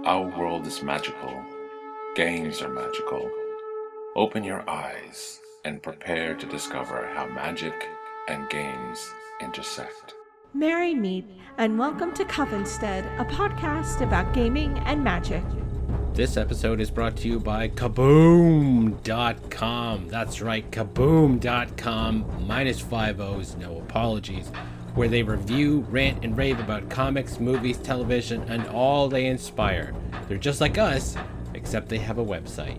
Our world is magical. Games are magical. Open your eyes and prepare to discover how magic and games intersect. Merry meet and welcome to Covenstead, a podcast about gaming and magic. This episode is brought to you by Kaboom.com. That's right, Kaboom.com, minus 5 O's, no apologies, where they review, rant, and rave about comics, movies, television, and all they inspire. They're just like us, except they have a website.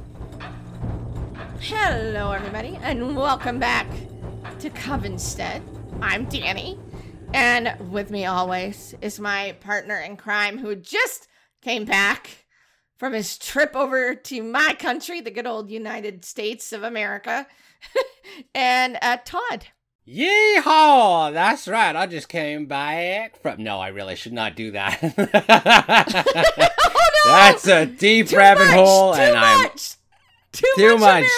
Hello, everybody, and welcome back to Covenstead. I'm Danny, and with me always is my partner in crime who just came back from his trip over to my country, the good old United States of America, and Todd. Yeehaw! That's right, I just came back from... No, I really should not do that. Oh, no! That's a deep rabbit hole, and I'm... Too much.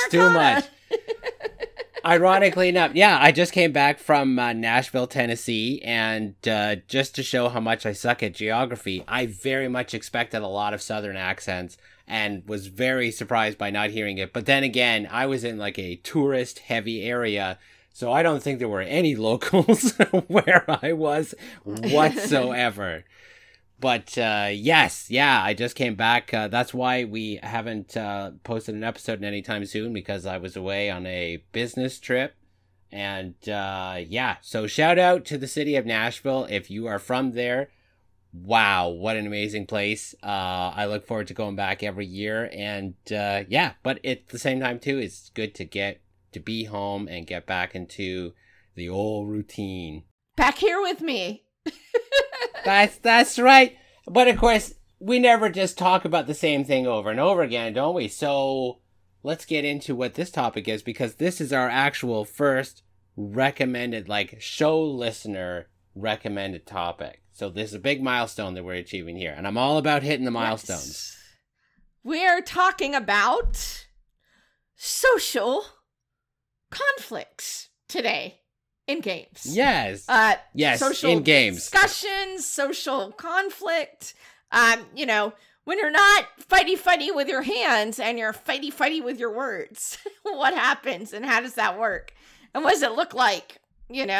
Ironically enough, yeah, I just came back from Nashville, Tennessee, and just to show how much I suck at geography, I very much expected a lot of Southern accents and was very surprised by not hearing it. But then again, I was in like a tourist-heavy area, so I don't think there were any locals where I was whatsoever. But yes, I just came back. That's why we haven't posted an episode anytime soon, because I was away on a business trip. And so shout out to the city of Nashville. If you are from there, wow, what an amazing place. I look forward to going back every year. And but at the same time too, it's good to get to be home and get back into the old routine. Back here with me. That's right. But of course, we never just talk about the same thing over and over again, don't we? So let's get into what this topic is, because this is our actual first recommended, like, show listener recommended topic. So this is a big milestone that we're achieving here, and I'm all about hitting the milestones. Yes. We're talking about social conflicts today. In games. Yes. Yes, social in games. Discussions, social conflict. When you're not fighty with your hands and you're fighty with your words, what happens and how does that work? And what does it look like? And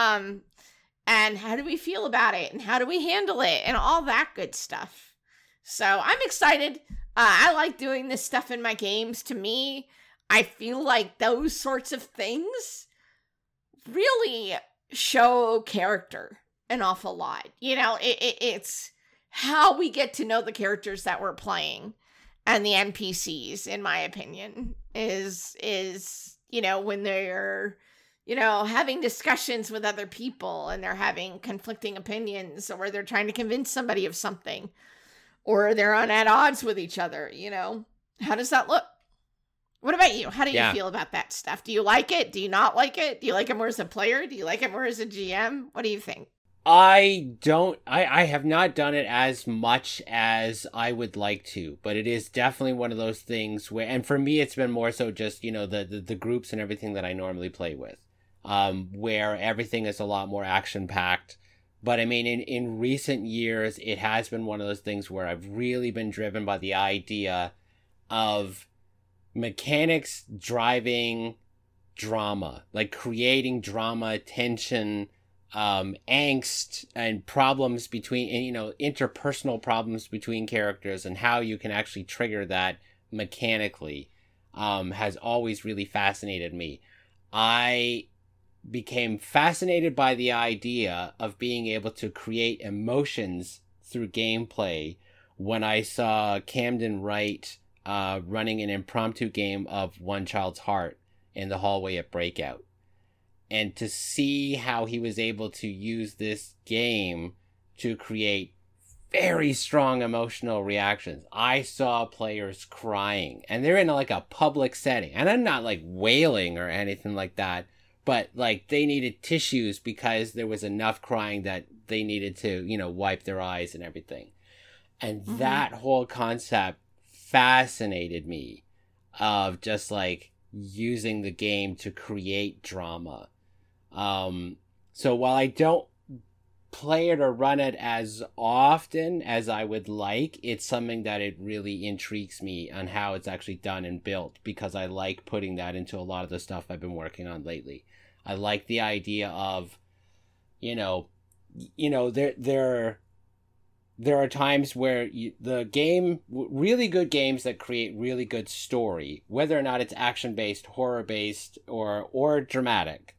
how do we feel about it? And how do we handle it? And all that good stuff. So I'm excited. I like doing this stuff in my games. To me, I feel like those sorts of things really show character an awful lot. It's how we get to know the characters that we're playing, and the NPCs, in my opinion, is when they're having discussions with other people and they're having conflicting opinions, or they're trying to convince somebody of something, or they're at odds with each other. How does that look? What about you? How do you feel about that stuff? Do you like it? Do you not like it? Do you like it more as a player? Do you like it more as a GM? What do you think? I have not done it as much as I would like to, but it is definitely one of those things where, and for me, it's been more so just, the groups and everything that I normally play with, where everything is a lot more action packed. But I mean, in recent years, it has been one of those things where I've really been driven by the idea of mechanics driving drama, like creating drama, tension, angst, and problems between, interpersonal problems between characters, and how you can actually trigger that mechanically, has always really fascinated me. I became fascinated by the idea of being able to create emotions through gameplay when I saw Camden Wright running an impromptu game of One Child's Heart in the hallway at Breakout. And to see how he was able to use this game to create very strong emotional reactions. I saw players crying, and they're in like a public setting. And I'm not like wailing or anything like that, but like they needed tissues because there was enough crying that they needed to, wipe their eyes and everything. And that whole concept fascinated me, of just like using the game to create drama. So while I don't play it or run it as often as I would like, it's something that it really intrigues me on how it's actually done and built, because I like putting that into a lot of the stuff I've been working on lately. I like the idea of, there are times where really good games that create really good story, whether or not it's action-based, horror-based, or dramatic,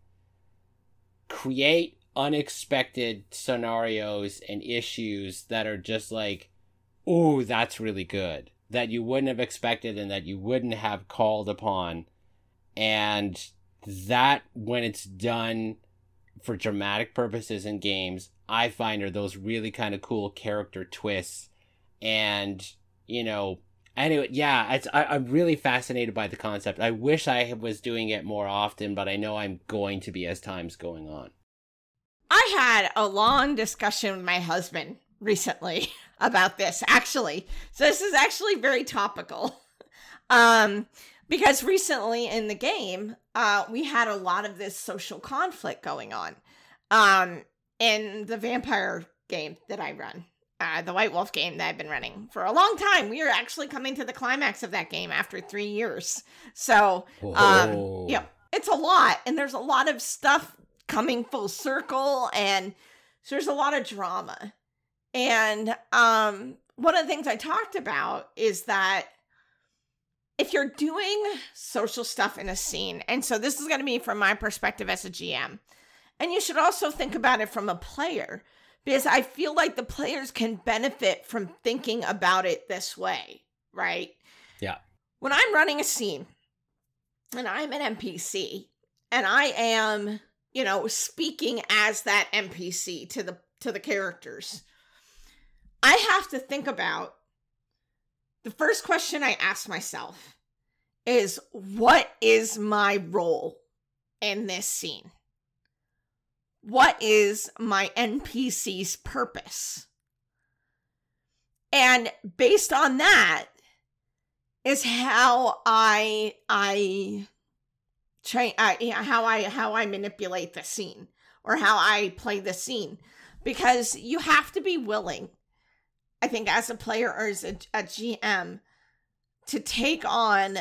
create unexpected scenarios and issues that are just like, ooh, that's really good, that you wouldn't have expected and that you wouldn't have called upon. And that, when it's done for dramatic purposes in games, I find are those really kind of cool character twists. And, anyway, yeah, I'm really fascinated by the concept. I wish I was doing it more often, but I know I'm going to be as time's going on. I had a long discussion with my husband recently about this, actually. So this is actually very topical. Because recently in the game, we had a lot of this social conflict going on. In the vampire game that I run, the White Wolf game that I've been running for a long time. We are actually coming to the climax of that game after 3 years. So, it's a lot. And there's a lot of stuff coming full circle, and so there's a lot of drama. And one of the things I talked about is that if you're doing social stuff in a scene, and so this is going to be from my perspective as a GM, and you should also think about it from a player, because I feel like the players can benefit from thinking about it this way, right? Yeah. When I'm running a scene, and I'm an NPC, and I am, speaking as that NPC to the characters, I have to think about, the first question I ask myself is, what is my role in this scene? What is my NPC's purpose? And based on that is how I manipulate the scene, or how I play the scene. Because you have to be willing, I think, as a player or as a GM, to take on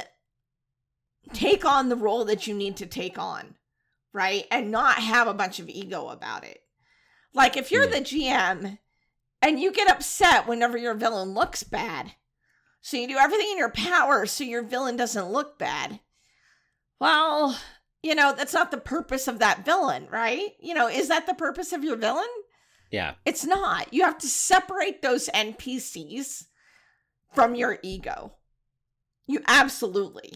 the role that you need to take on, right? And not have a bunch of ego about it. Like, if you're the GM and you get upset whenever your villain looks bad, so you do everything in your power so your villain doesn't look bad, well, that's not the purpose of that villain, right? Is that the purpose of your villain? Yeah. It's not. You have to separate those NPCs from your ego. You absolutely.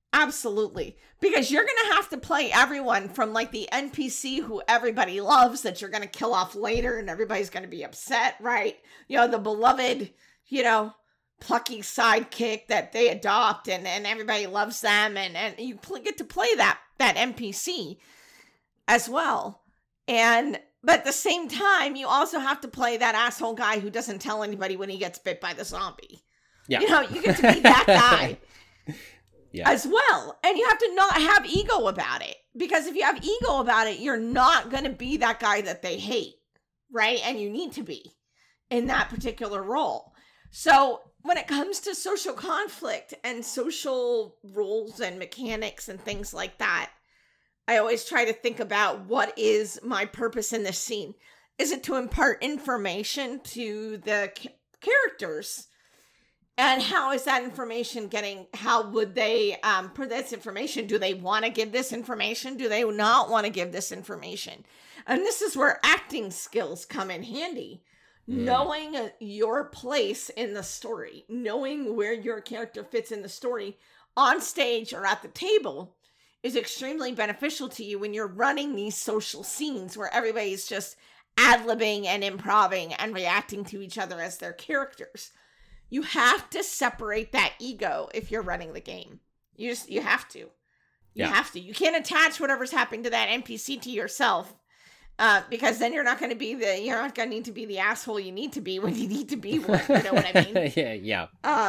Because you're going to have to play everyone from, like, the NPC who everybody loves that you're going to kill off later and everybody's going to be upset, right? The beloved, plucky sidekick that they adopt and everybody loves them. And you get to play that NPC as well. But at the same time, you also have to play that asshole guy who doesn't tell anybody when he gets bit by the zombie. Yeah. You get to be that guy. Yeah. As well. And you have to not have ego about it. Because if you have ego about it, you're not going to be that guy that they hate, right? And you need to be in that particular role. So when it comes to social conflict and social rules and mechanics and things like that, I always try to think about, what is my purpose in this scene? Is it to impart information to the characters? And how is that information how would they put this information? Do they want to give this information? Do they not want to give this information? And this is where acting skills come in handy. Knowing your place in the story, knowing where your character fits in the story on stage or at the table is extremely beneficial to you when you're running these social scenes where everybody's just ad-libbing and improvising and reacting to each other as their characters. You have to separate that ego if you're running the game. You have to. You have to. You can't attach whatever's happening to that NPC to yourself, because then you're not going to need to be the asshole you need to be when you need to be one. You know what I mean? Yeah.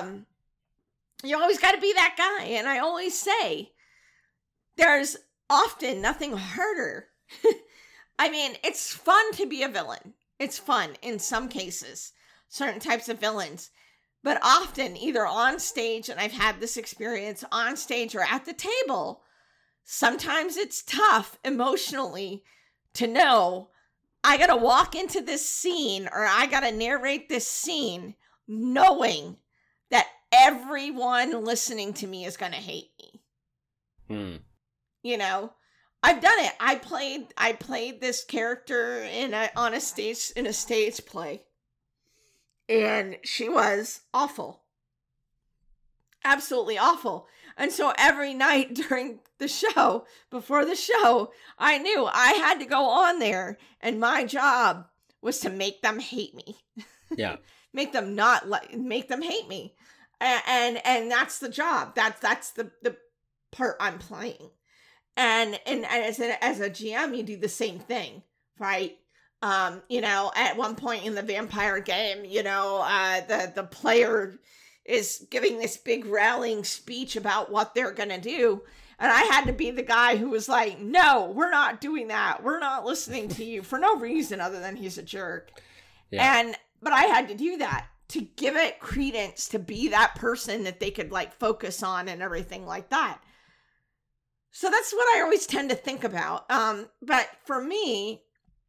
You always got to be that guy. And I always say, there's often nothing harder. I mean, it's fun to be a villain. It's fun in some cases, certain types of villains. But often, either on stage, and I've had this experience on stage or at the table, sometimes it's tough emotionally to know I gotta walk into this scene or I gotta narrate this scene knowing that everyone listening to me is gonna hate me. You know, I've done it. I played this character in a stage play, and she was awful, absolutely awful. And so every night during the show, before the show, I knew I had to go on there, and my job was to make them hate me. Yeah. Make them hate me. And that's the job. That's the part I'm playing. And as a GM, you do the same thing, right? You know, at one point in the vampire game, you know, the player is giving this big rallying speech about what they're going to do. And I had to be the guy who was like, no, we're not doing that. We're not listening to you for no reason other than he's a jerk. Yeah. But I had to do that to give it credence, to be that person that they could like focus on and everything like that. So that's what I always tend to think about. But for me,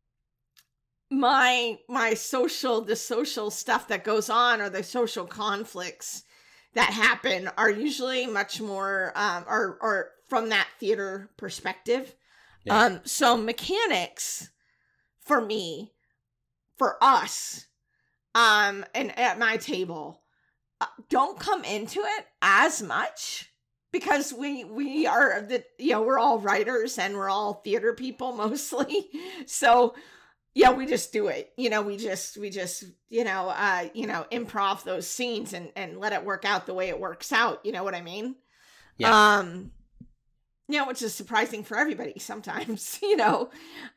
the social stuff that goes on, or the social conflicts that happen, are usually much more or from that theater perspective. Yeah. So mechanics for me, for us, and at my table, don't come into it as much. Because we are we're all writers and we're all theater people mostly. So yeah, we just do it. You know, we just improv those scenes and let it work out the way it works out. You know what I mean? Yeah. Which is surprising for everybody sometimes, you know.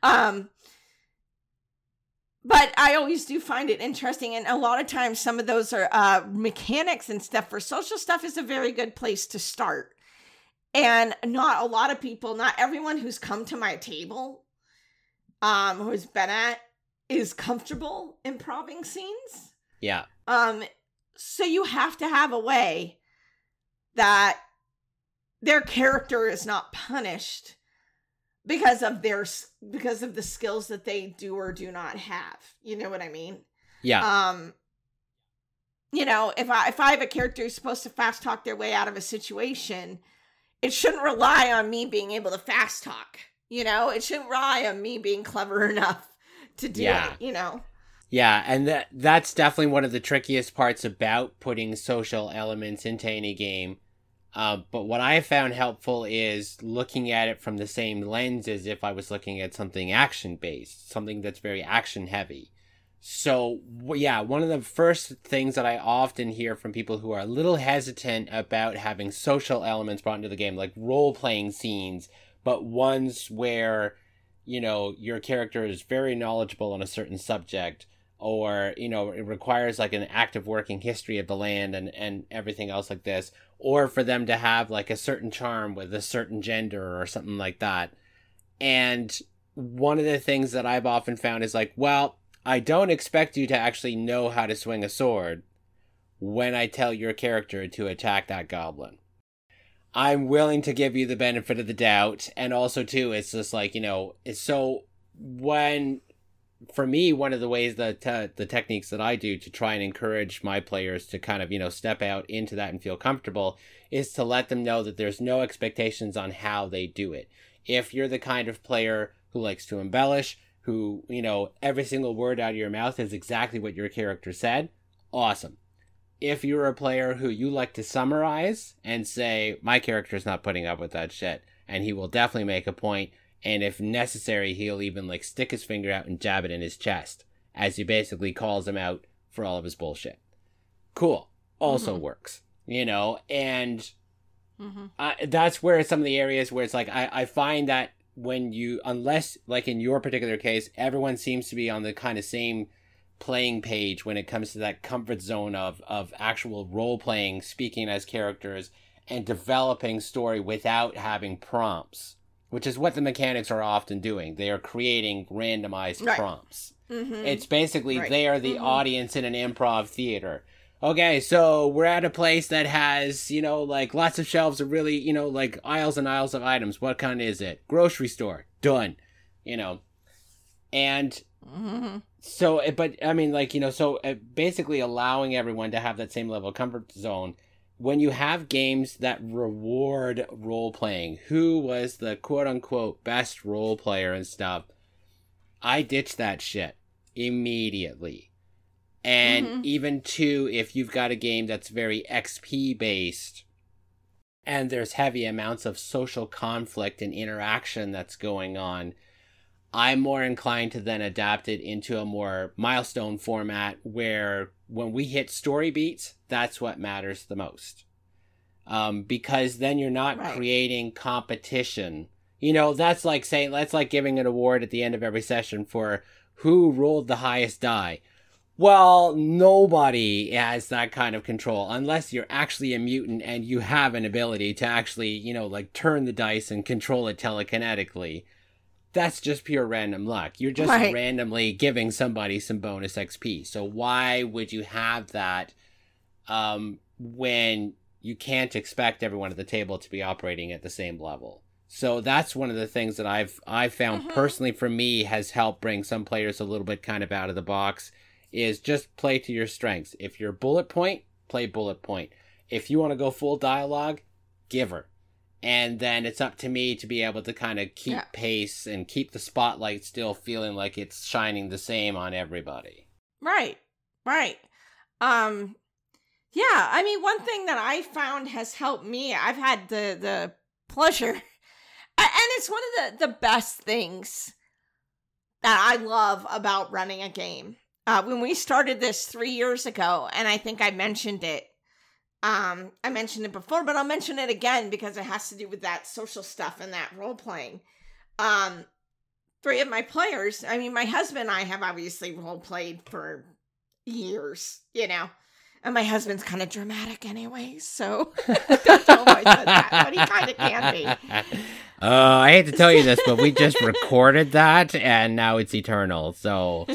But I always do find it interesting. And a lot of times some of those are mechanics and stuff for social stuff is a very good place to start. And not everyone who's come to my table, who's been at, is comfortable improving scenes. Yeah. So you have to have a way that their character is not punished because of the skills that they do or do not have. You know what I mean? Yeah. You know, if I have a character who's supposed to fast talk their way out of a situation, it shouldn't rely on me being able to fast talk. You know, it shouldn't rely on me being clever enough to do it, you know? Yeah, and that's definitely one of the trickiest parts about putting social elements into any game. But what I have found helpful is looking at it from the same lens as if I was looking at something action-based, something that's very action-heavy. So, yeah, one of the first things that I often hear from people who are a little hesitant about having social elements brought into the game, like role-playing scenes, but ones where, you know, your character is very knowledgeable on a certain subject, or, you know, it requires like an active working history of the land and everything else like this, or for them to have like a certain charm with a certain gender or something like that. And one of the things that I've often found is like, well, I don't expect you to actually know how to swing a sword when I tell your character to attack that goblin. I'm willing to give you the benefit of the doubt. And also, too, it's just like, you know, for me, one of the ways that the techniques that I do to try and encourage my players to kind of, you know, step out into that and feel comfortable is to let them know that there's no expectations on how they do it. If you're the kind of player who likes to embellish, who, you know, every single word out of your mouth is exactly what your character said, awesome. If you're a player who you like to summarize and say, my character's not putting up with that shit, and he will definitely make a point, and if necessary, he'll even like stick his finger out and jab it in his chest, as he basically calls him out for all of his bullshit. Cool. Also works, you know, and that's where some of the areas where it's like, I find that when unless like in your particular case, everyone seems to be on the kind of same playing page when it comes to that comfort zone of actual role playing, speaking as characters, and developing story without having prompts, which is what the mechanics are often doing. They are creating randomized prompts. It's basically Right. they are the audience in an improv theater. Okay, so we're at a place that has, like lots of shelves of really, like aisles and aisles of items. What kind is it? Grocery store. Done. And so, but I mean, like, so basically allowing everyone to have that same level of comfort zone. When you have games that reward role playing, who was the quote unquote best role player and stuff, I ditched that shit immediately. And even too, if you've got a game that's very XP based and there's heavy amounts of social conflict and interaction that's going on, I'm more inclined to then adapt it into a more milestone format where when we hit story beats, that's what matters the most. Because then you're not creating competition. That's like saying, that's like giving an award at the end of every session for who rolled the highest die. Well, nobody has that kind of control unless you're actually a mutant and you have an ability to actually, like turn the dice and control it telekinetically. That's just pure random luck. You're just randomly giving somebody some bonus XP. So why would you have that when you can't expect everyone at the table to be operating at the same level? So that's one of the things that I've found personally for me has helped bring some players a little bit kind of out of the box, is just play to your strengths. If you're bullet point, play bullet point. If you want to go full dialogue, give her. And then it's up to me to be able to kind of keep pace and keep the spotlight still feeling like it's shining the same on everybody. Right. Yeah, I mean, one thing that I found has helped me, I've had the pleasure, and it's one of the best things that I love about running a game. When we started this 3 years ago, and I think I mentioned it, I mentioned it before, but I'll mention it again because it has to do with that social stuff and that role playing. 3 of my players, I mean, my husband and I have obviously role played for years, and my husband's kind of dramatic anyway, so don't know why I said that, but he kind of can be. I hate to tell you this, but we just recorded that, and now it's eternal, so...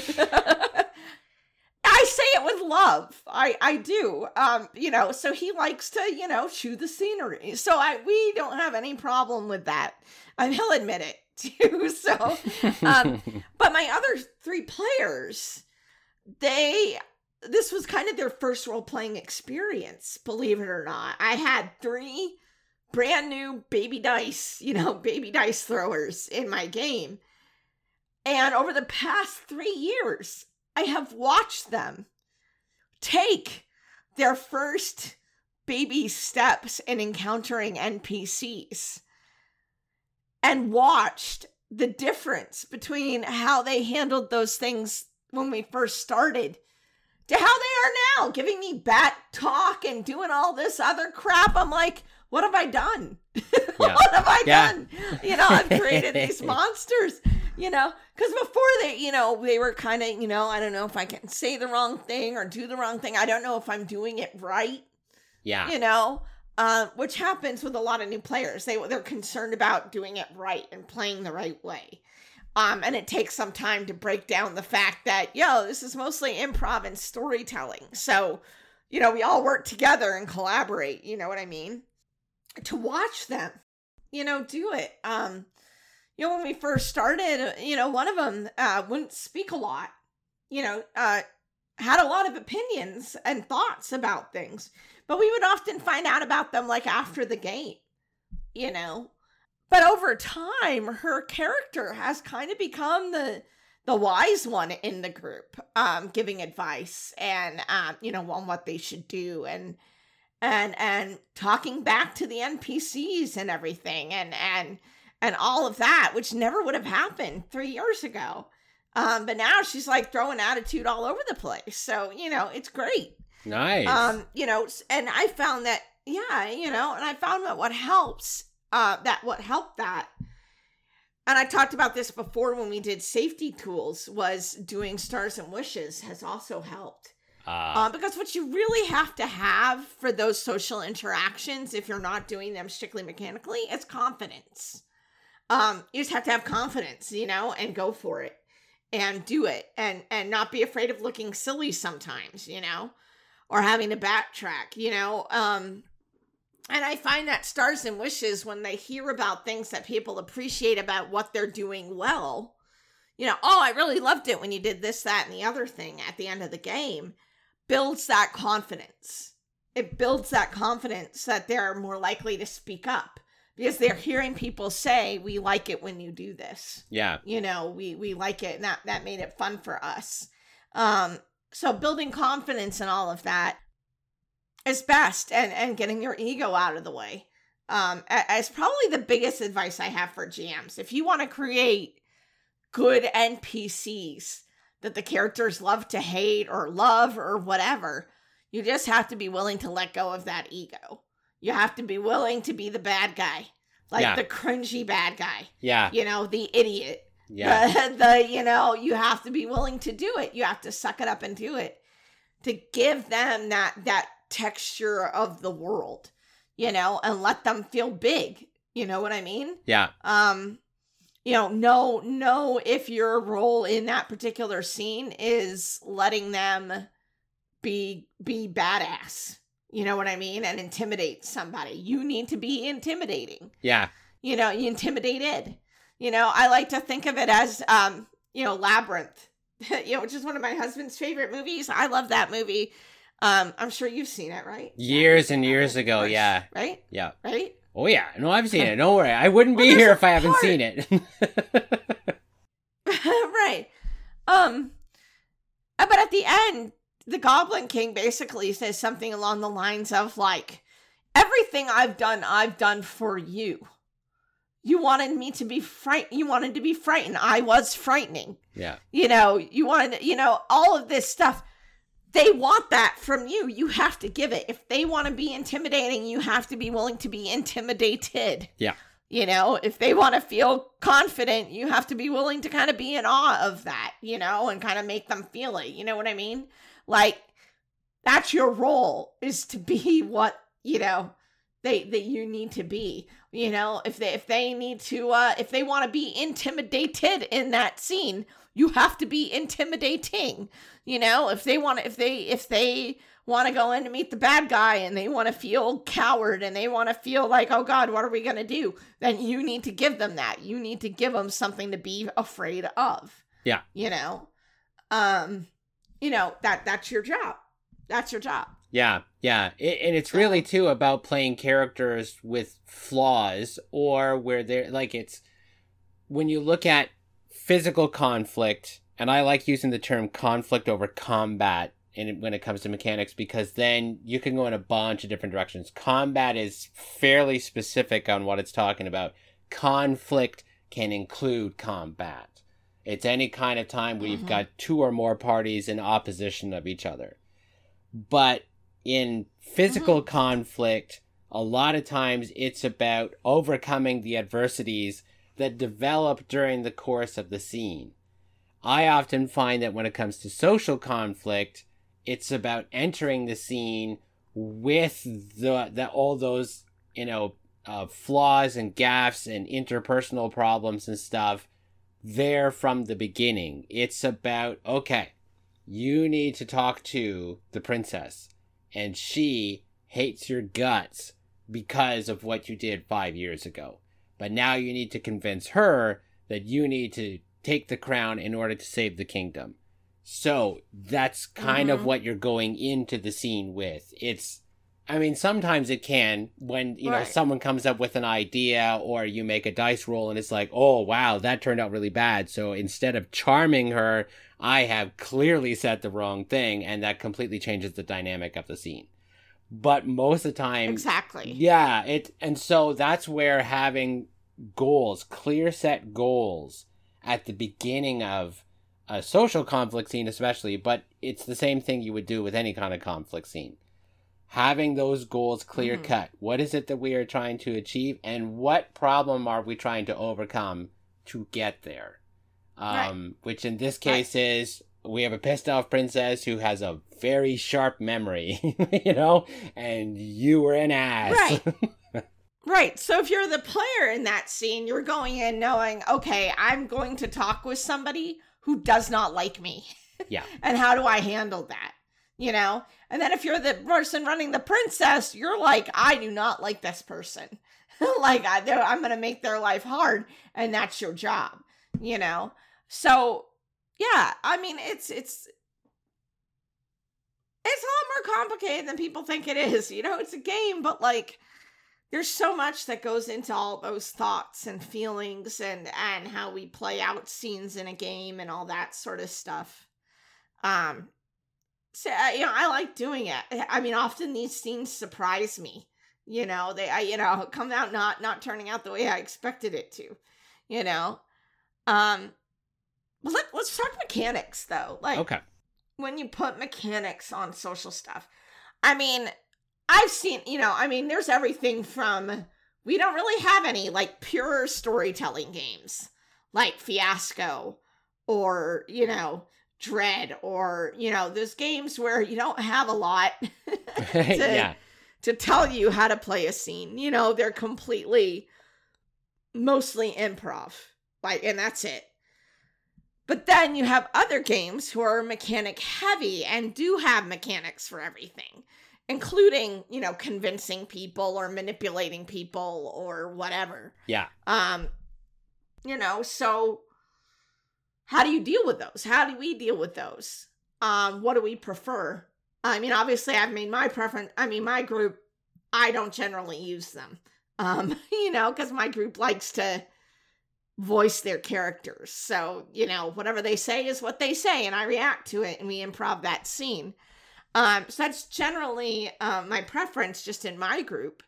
I say it with love. I do. So he likes to, chew the scenery. So we don't have any problem with that. He'll admit it too. So, but my other 3 players, this was kind of their first role-playing experience, believe it or not. I had 3 brand new baby dice throwers in my game. And over the past 3 years, I have watched them take their first baby steps in encountering NPCs and watched the difference between how they handled those things when we first started to how they are now, giving me bat talk and doing all this other crap. I'm like, what have I done? What have I done? I've created these monsters. Because before they were kind of, I don't know if I can say the wrong thing or do the wrong thing. I don't know if I'm doing it right. Yeah. Which happens with a lot of new players. They're concerned about doing it right and playing the right way. And it takes some time to break down the fact that, this is mostly improv and storytelling. So, we all work together and collaborate. You know what I mean? To watch them, do it. When we first started, one of them wouldn't speak a lot, had a lot of opinions and thoughts about things, but we would often find out about them like after the game, But over time, her character has kind of become the wise one in the group, giving advice and, on what they should do and talking back to the NPCs and everything and all of that, which never would have happened 3 years ago. But now she's like throwing attitude all over the place. So, it's great. Nice. And I found that, and I found that what helped that, and I talked about this before when we did safety tools, was doing stars and wishes has also helped. Because what you really have to have for those social interactions, if you're not doing them strictly mechanically, is confidence. You just have to have confidence, and go for it. and do it and not be afraid of looking silly sometimes, you know, or having to backtrack, you know. And I find that Stars and Wishes, when they hear about things that people appreciate about what they're doing well, you know, oh, I really loved it when you did this, that, and the other thing at the end of the game, builds that confidence. It builds that confidence that they're more likely to speak up. Because they're hearing people say, we like it when you do this. Yeah. You know, we like it, and that made it fun for us. So building confidence and all of that is best, and getting your ego out of the way. Is probably the biggest advice I have for GMs. If you want to create good NPCs that the characters love to hate or love or whatever, you just have to be willing to let go of that ego. You have to be willing to be the bad guy, like the cringy bad guy. Yeah. You know, the idiot. Yeah. You know, you have to be willing to do it. You have to suck it up and do it to give them that texture of the world, you know, and let them feel big. You know what I mean? Yeah. You know if your role in that particular scene is letting them be badass. You know what I mean? And intimidate somebody. You need to be intimidating. Yeah. You know, you intimidated. You know, I like to think of it as, you know, Labyrinth, you know, which is one of my husband's favorite movies. I love that movie. I'm sure you've seen it, right? Years and years ago. Yeah. Right? Yeah. Right? Oh, yeah. No, I've seen it. Don't worry. I wouldn't be here if I haven't seen it. Right. But at the end, the Goblin King basically says something along the lines of, like, everything I've done for you. You wanted me to be frightened. You wanted to be frightened. I was frightening. Yeah. You know, you wanted, you know, all of this stuff. They want that from you. You have to give it. If they want to be intimidating, you have to be willing to be intimidated. Yeah. You know, if they want to feel confident, you have to be willing to kind of be in awe of that, you know, and kind of make them feel it. You know what I mean? Like, that's your role, is to be what, you know, that you need to be. You know, if they need to, if they want to be intimidated in that scene, you have to be intimidating. You know, if they want to go in to meet the bad guy and they want to feel coward and they want to feel like, oh God, what are we going to do? Then you need to give them that. You need to give them something to be afraid of. Yeah. You know, that's your job. That's your job. Yeah, yeah. And it's really, too, about playing characters with flaws, or where they're, like, it's, when you look at physical conflict, and I like using the term conflict over combat when it comes to mechanics, because then you can go in a bunch of different directions. Combat is fairly specific on what it's talking about. Conflict can include combat. It's any kind of time where you've got two or more parties in opposition of each other. But in physical conflict, a lot of times it's about overcoming the adversities that develop during the course of the scene. I often find that when it comes to social conflict, it's about entering the scene with all those, you know, flaws and gaffes and interpersonal problems and stuff there from the beginning. It's about, okay, you need to talk to the princess, and she hates your guts because of what you did 5 years ago. But now you need to convince her that you need to take the crown in order to save the kingdom. So that's kind of what you're going into the scene with. Sometimes it can, when, you know, someone comes up with an idea, or you make a dice roll and it's like, oh, wow, that turned out really bad. So instead of charming her, I have clearly said the wrong thing, and that completely changes the dynamic of the scene. But most of the time... Exactly. Yeah, and so that's where having goals, clear set goals at the beginning of a social conflict scene especially, but it's the same thing you would do with any kind of conflict scene. Having those goals clear cut. What is it that we are trying to achieve, and what problem are we trying to overcome to get there? Which in this case is, we have a pissed off princess who has a very sharp memory, you know, and you were an ass. Right. Right. So if you're the player in that scene, you're going in knowing, okay, I'm going to talk with somebody who does not like me? Yeah. And how do I handle that? You know? And then if you're the person running the princess, you're like, I do not like this person. Like, I'm going to make their life hard, and that's your job, you know? So, yeah, I mean, it's a lot more complicated than people think it is. You know, it's a game, but like, there's so much that goes into all those thoughts and feelings and how we play out scenes in a game and all that sort of stuff. So, you know, I like doing it. I mean, often these scenes surprise me. You know, come out not turning out the way I expected it to. You know, well, let's talk mechanics though. Like, Okay. When you put mechanics on social stuff, I mean, I've seen, you know, I mean, there's everything from, we don't really have any like pure storytelling games like Fiasco or, you know, Dread, or, you know, there's games where you don't have a lot to tell you how to play a scene. You know, they're mostly improv, like, and that's it. But then you have other games who are mechanic heavy and do have mechanics for everything, including, you know, convincing people or manipulating people or whatever. Yeah. You know, so how do you deal with those? How do we deal with those? What do we prefer? I mean, obviously I've made my preference. I mean, my group, I don't generally use them. You know, because my group likes to voice their characters. So, you know, whatever they say is what they say, and I react to it, and we improv that scene. So that's generally my preference just in my group.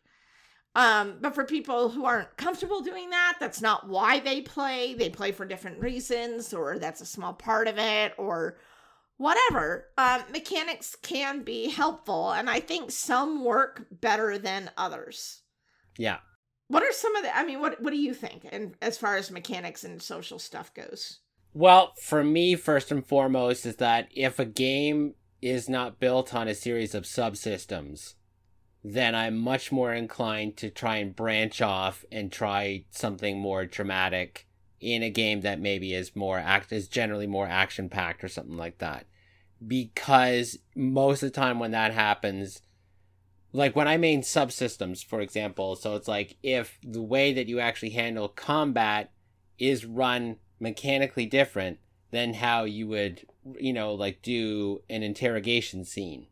But for people who aren't comfortable doing that, that's not why they play. They play for different reasons, or that's a small part of it, or whatever. Mechanics can be helpful, and I think some work better than others. Yeah. What are some of the, I mean, what do you think, and as far as mechanics and social stuff goes? Well, for me, first and foremost, is that if a game is not built on a series of subsystems, then I'm much more inclined to try and branch off and try something more dramatic in a game that maybe is generally more action-packed or something like that. Because most of the time when that happens, like when I mean subsystems, for example, so it's like if the way that you actually handle combat is run mechanically different than how you would, you know, like do an interrogation scene,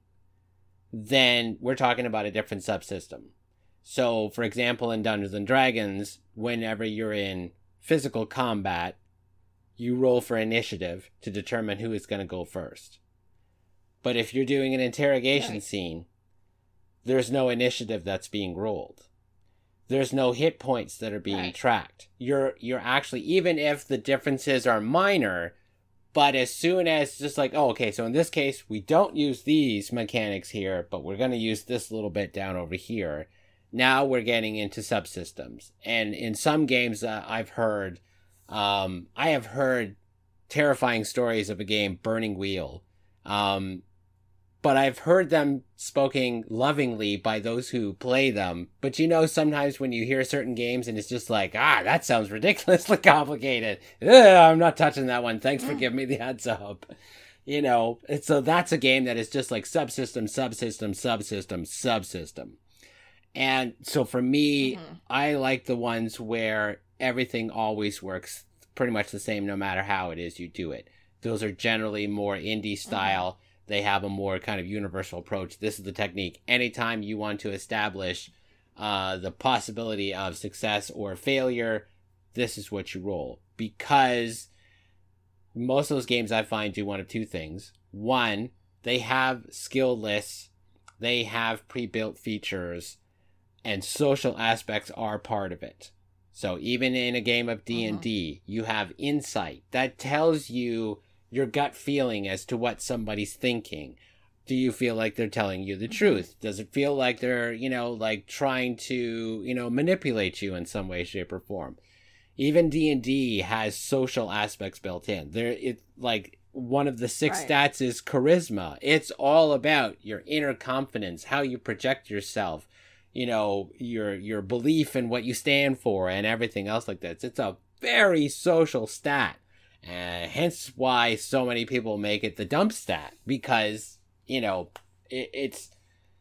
then we're talking about a different subsystem. So, for example, in Dungeons and Dragons, whenever you're in physical combat, you roll for initiative to determine who is going to go first. But if you're doing an interrogation scene, there's no initiative that's being rolled. There's no hit points that are being tracked. You're actually, even if the differences are minor, but as soon as just like, oh, okay, so in this case, we don't use these mechanics here, but we're going to use this little bit down over here. Now we're getting into subsystems. And in some games I have heard terrifying stories of a game, Burning Wheel. But I've heard them spoken lovingly by those who play them. But you know, sometimes when you hear certain games and it's just like, that sounds ridiculously complicated. I'm not touching that one. Thanks for giving me the heads up. You know, so that's a game that is just like subsystem. And so for me, I like the ones where everything always works pretty much the same no matter how it is you do it. Those are generally more indie style. They have a more kind of universal approach. This is the technique. Anytime you want to establish the possibility of success or failure, this is what you roll. Because most of those games I find do one of two things. One, they have skill lists, they have pre-built features, and social aspects are part of it. So even in a game of D&D, you have insight that tells you your gut feeling as to what somebody's thinking. Do you feel like they're telling you the truth? Does it feel like they're, you know, like trying to, you know, manipulate you in some way, shape, or form? Even D&D has social aspects built in. Like one of the 6 stats is charisma. It's all about your inner confidence, how you project yourself, you know, your belief in what you stand for and everything else like that. It's a very social stat. Hence why so many people make it the dump stat, because, you know, it's,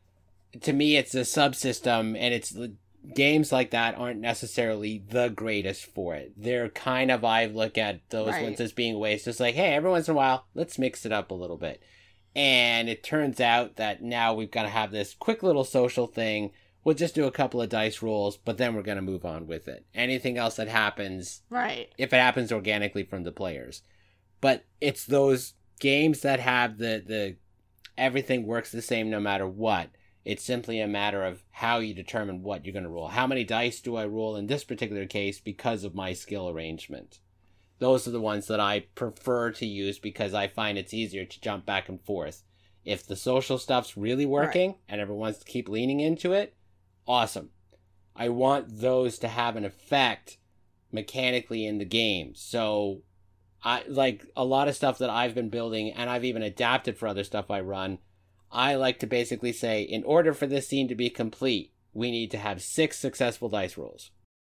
to me, it's a subsystem, and it's games like that aren't necessarily the greatest for it. They're kind of, I look at those ones as being ways, just like, hey, every once in a while, let's mix it up a little bit. And it turns out that now we've got to have this quick little social thing. We'll just do a couple of dice rolls, but then we're going to move on with it. Anything else that happens, if it happens organically from the players. But it's those games that have the everything works the same no matter what. It's simply a matter of how you determine what you're going to roll. How many dice do I roll in this particular case because of my skill arrangement? Those are the ones that I prefer to use because I find it's easier to jump back and forth. If the social stuff's really working and everyone wants to keep leaning into it, awesome. I want those to have an effect mechanically in the game. So, I like a lot of stuff that I've been building, and I've even adapted for other stuff I run. I like to basically say, in order for this scene to be complete, we need to have 6 successful dice rolls.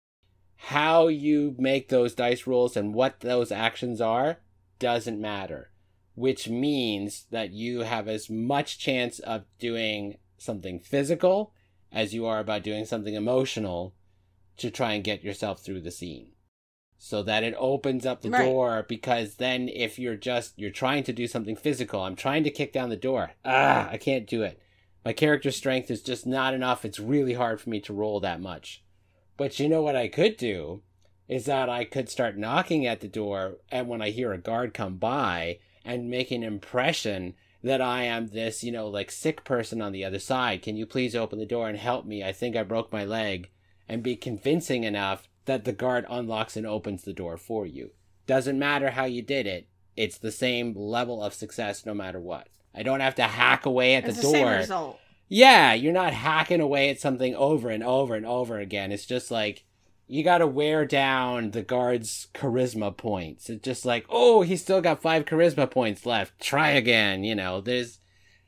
How you make those dice rolls and what those actions are doesn't matter, which means that you have as much chance of doing something physical as you are about doing something emotional to try and get yourself through the scene. So that it opens up the door, because then if you're trying to do something physical, I'm trying to kick down the door. I can't do it. My character's strength is just not enough. It's really hard for me to roll that much. But you know what I could do is that I could start knocking at the door, and when I hear a guard come by, and make an impression that I am this, you know, like sick person on the other side. Can you please open the door and help me? I think I broke my leg. And be convincing enough that the guard unlocks and opens the door for you. Doesn't matter how you did it. It's the same level of success no matter what. I don't have to hack away at the door. It's the same result. Yeah, you're not hacking away at something over and over and over again. It's just like, you got to wear down the guard's charisma points. It's just like, oh, he's still got 5 charisma points left. Try again, you know. Those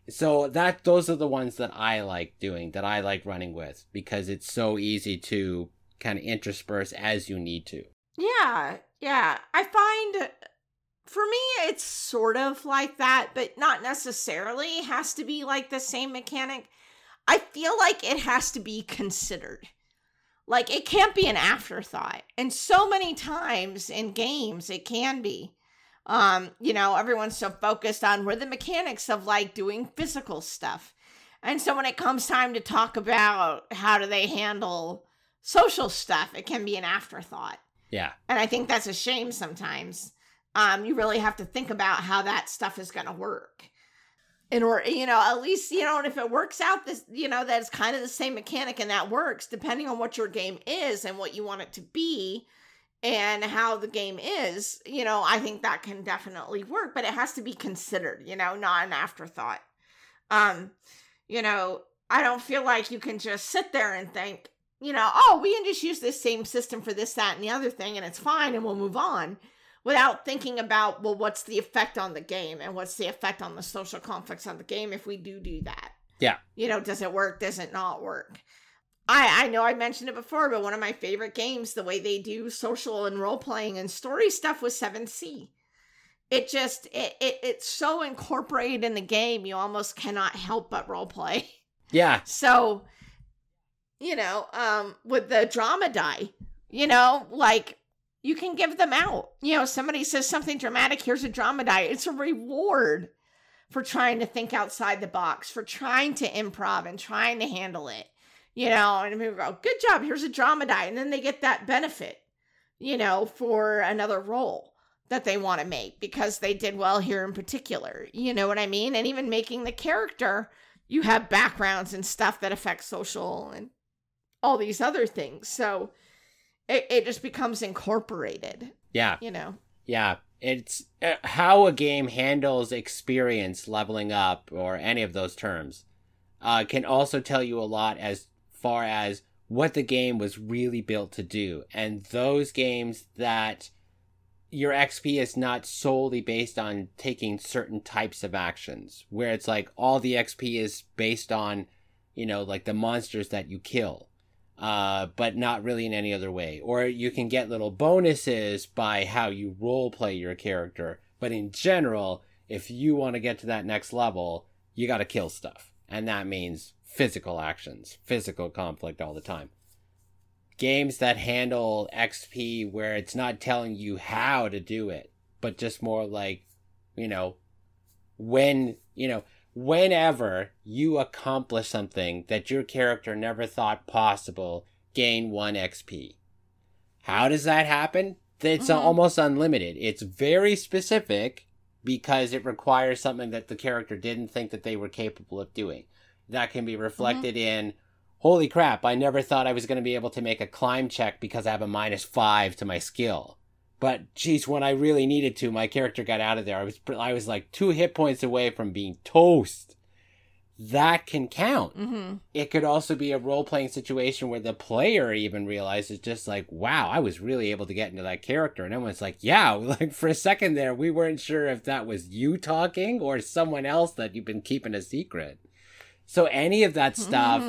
are the ones that I like doing, that I like running with, because it's so easy to kind of intersperse as you need to. Yeah. I find, for me, it's sort of like that, but not necessarily. It has to be like the same mechanic. I feel like it has to be considered. Like, it can't be an afterthought. And so many times in games, it can be. You know, everyone's so focused on where the mechanics of, like, doing physical stuff. And so when it comes time to talk about how do they handle social stuff, it can be an afterthought. Yeah. And I think that's a shame sometimes. You really have to think about how that stuff is going to work. Or, you know, at least, you know, and if it works out, this, you know, that's kind of the same mechanic and that works, depending on what your game is and what you want it to be and how the game is, you know, I think that can definitely work, but it has to be considered, you know, not an afterthought. You know, I don't feel like you can just sit there and think, you know, oh, we can just use this same system for this, that, and the other thing, and it's fine, and we'll move on, without thinking about, well, what's the effect on the game, and what's the effect on the social conflicts on the game if we do that? Yeah. You know, does it work? Does it not work? I know I mentioned it before, but one of my favorite games, the way they do social and role-playing and story stuff, was 7th Sea. It just, it's so incorporated in the game, you almost cannot help but roleplay. Yeah. So, you know, with the drama die, you know, like, you can give them out. You know, somebody says something dramatic, here's a drama die. It's a reward for trying to think outside the box, for trying to improv and trying to handle it. You know, and people go, good job, here's a drama die. And then they get that benefit, you know, for another role that they want to make because they did well here in particular. You know what I mean? And even making the character, you have backgrounds and stuff that affect social and all these other things. So it just becomes incorporated. Yeah. You know? Yeah. It's how a game handles experience leveling up, or any of those terms, can also tell you a lot as far as what the game was really built to do. And those games that your XP is not solely based on taking certain types of actions, where it's like all the XP is based on, you know, like the monsters that you kill. but not really in any other way. Or you can get little bonuses by how you role play your character. But in general, if you want to get to that next level, you got to kill stuff. And that means physical actions, physical conflict all the time. Games that handle XP where it's not telling you how to do it, but just more like, whenever you accomplish something that your character never thought possible, gain 1 XP. How does that happen? It's almost unlimited. It's very specific because it requires something that the character didn't think that they were capable of doing. That can be reflected in, holy crap, I never thought I was going to be able to make a climb check because I have a -5 to my skill. But, geez, when I really needed to, my character got out of there. I was like 2 hit points away from being toast. That can count. It could also be a role-playing situation where the player even realizes just like, wow, I was really able to get into that character. And everyone's like, yeah, like for a second there, we weren't sure if that was you talking or someone else that you've been keeping a secret. So any of that stuff,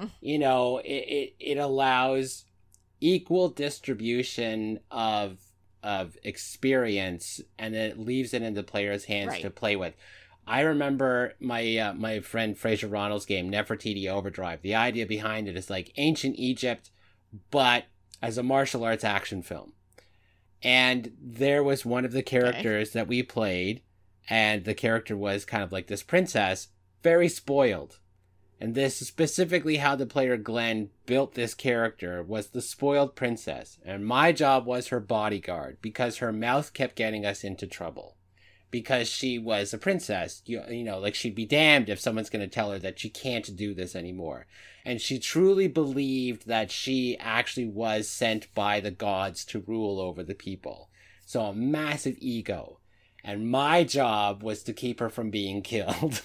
it allows equal distribution of experience, and then it leaves it in the player's hands to play with. I remember my friend Fraser Ronald's game, Nefertiti Overdrive. The idea behind it is like ancient Egypt, but as a martial arts action film. And there was one of the characters that we played, and the character was kind of like this princess, very spoiled. And this is specifically how the player Glenn built this character, was the spoiled princess. And my job was her bodyguard, because her mouth kept getting us into trouble. Because she was a princess, like she'd be damned if someone's going to tell her that she can't do this anymore. And she truly believed that she actually was sent by the gods to rule over the people. So a massive ego. And my job was to keep her from being killed.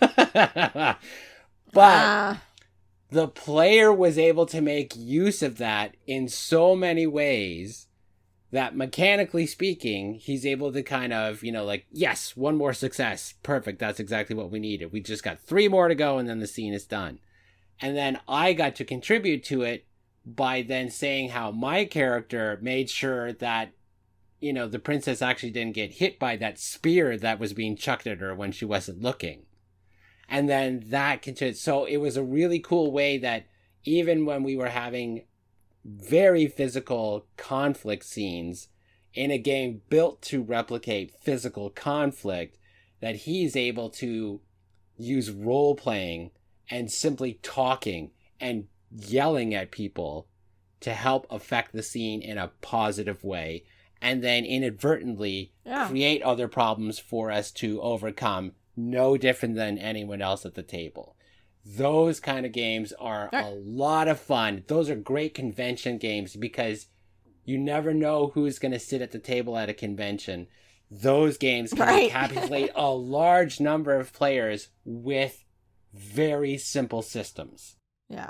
But the player was able to make use of that in so many ways that mechanically speaking, he's able to kind of, yes, 1 more success. Perfect. That's exactly what we needed. We just got 3 more to go and then the scene is done. And then I got to contribute to it by then saying how my character made sure that, the princess actually didn't get hit by that spear that was being chucked at her when she wasn't looking. And then that continued. So it was a really cool way that even when we were having very physical conflict scenes in a game built to replicate physical conflict, that he's able to use role playing and simply talking and yelling at people to help affect the scene in a positive way, and then inadvertently create other problems for us to overcome, no different than anyone else at the table. Those kind of games are a lot of fun. Those are great convention games because you never know who's going to sit at the table at a convention. Those games can encapsulate a large number of players with very simple systems. Yeah.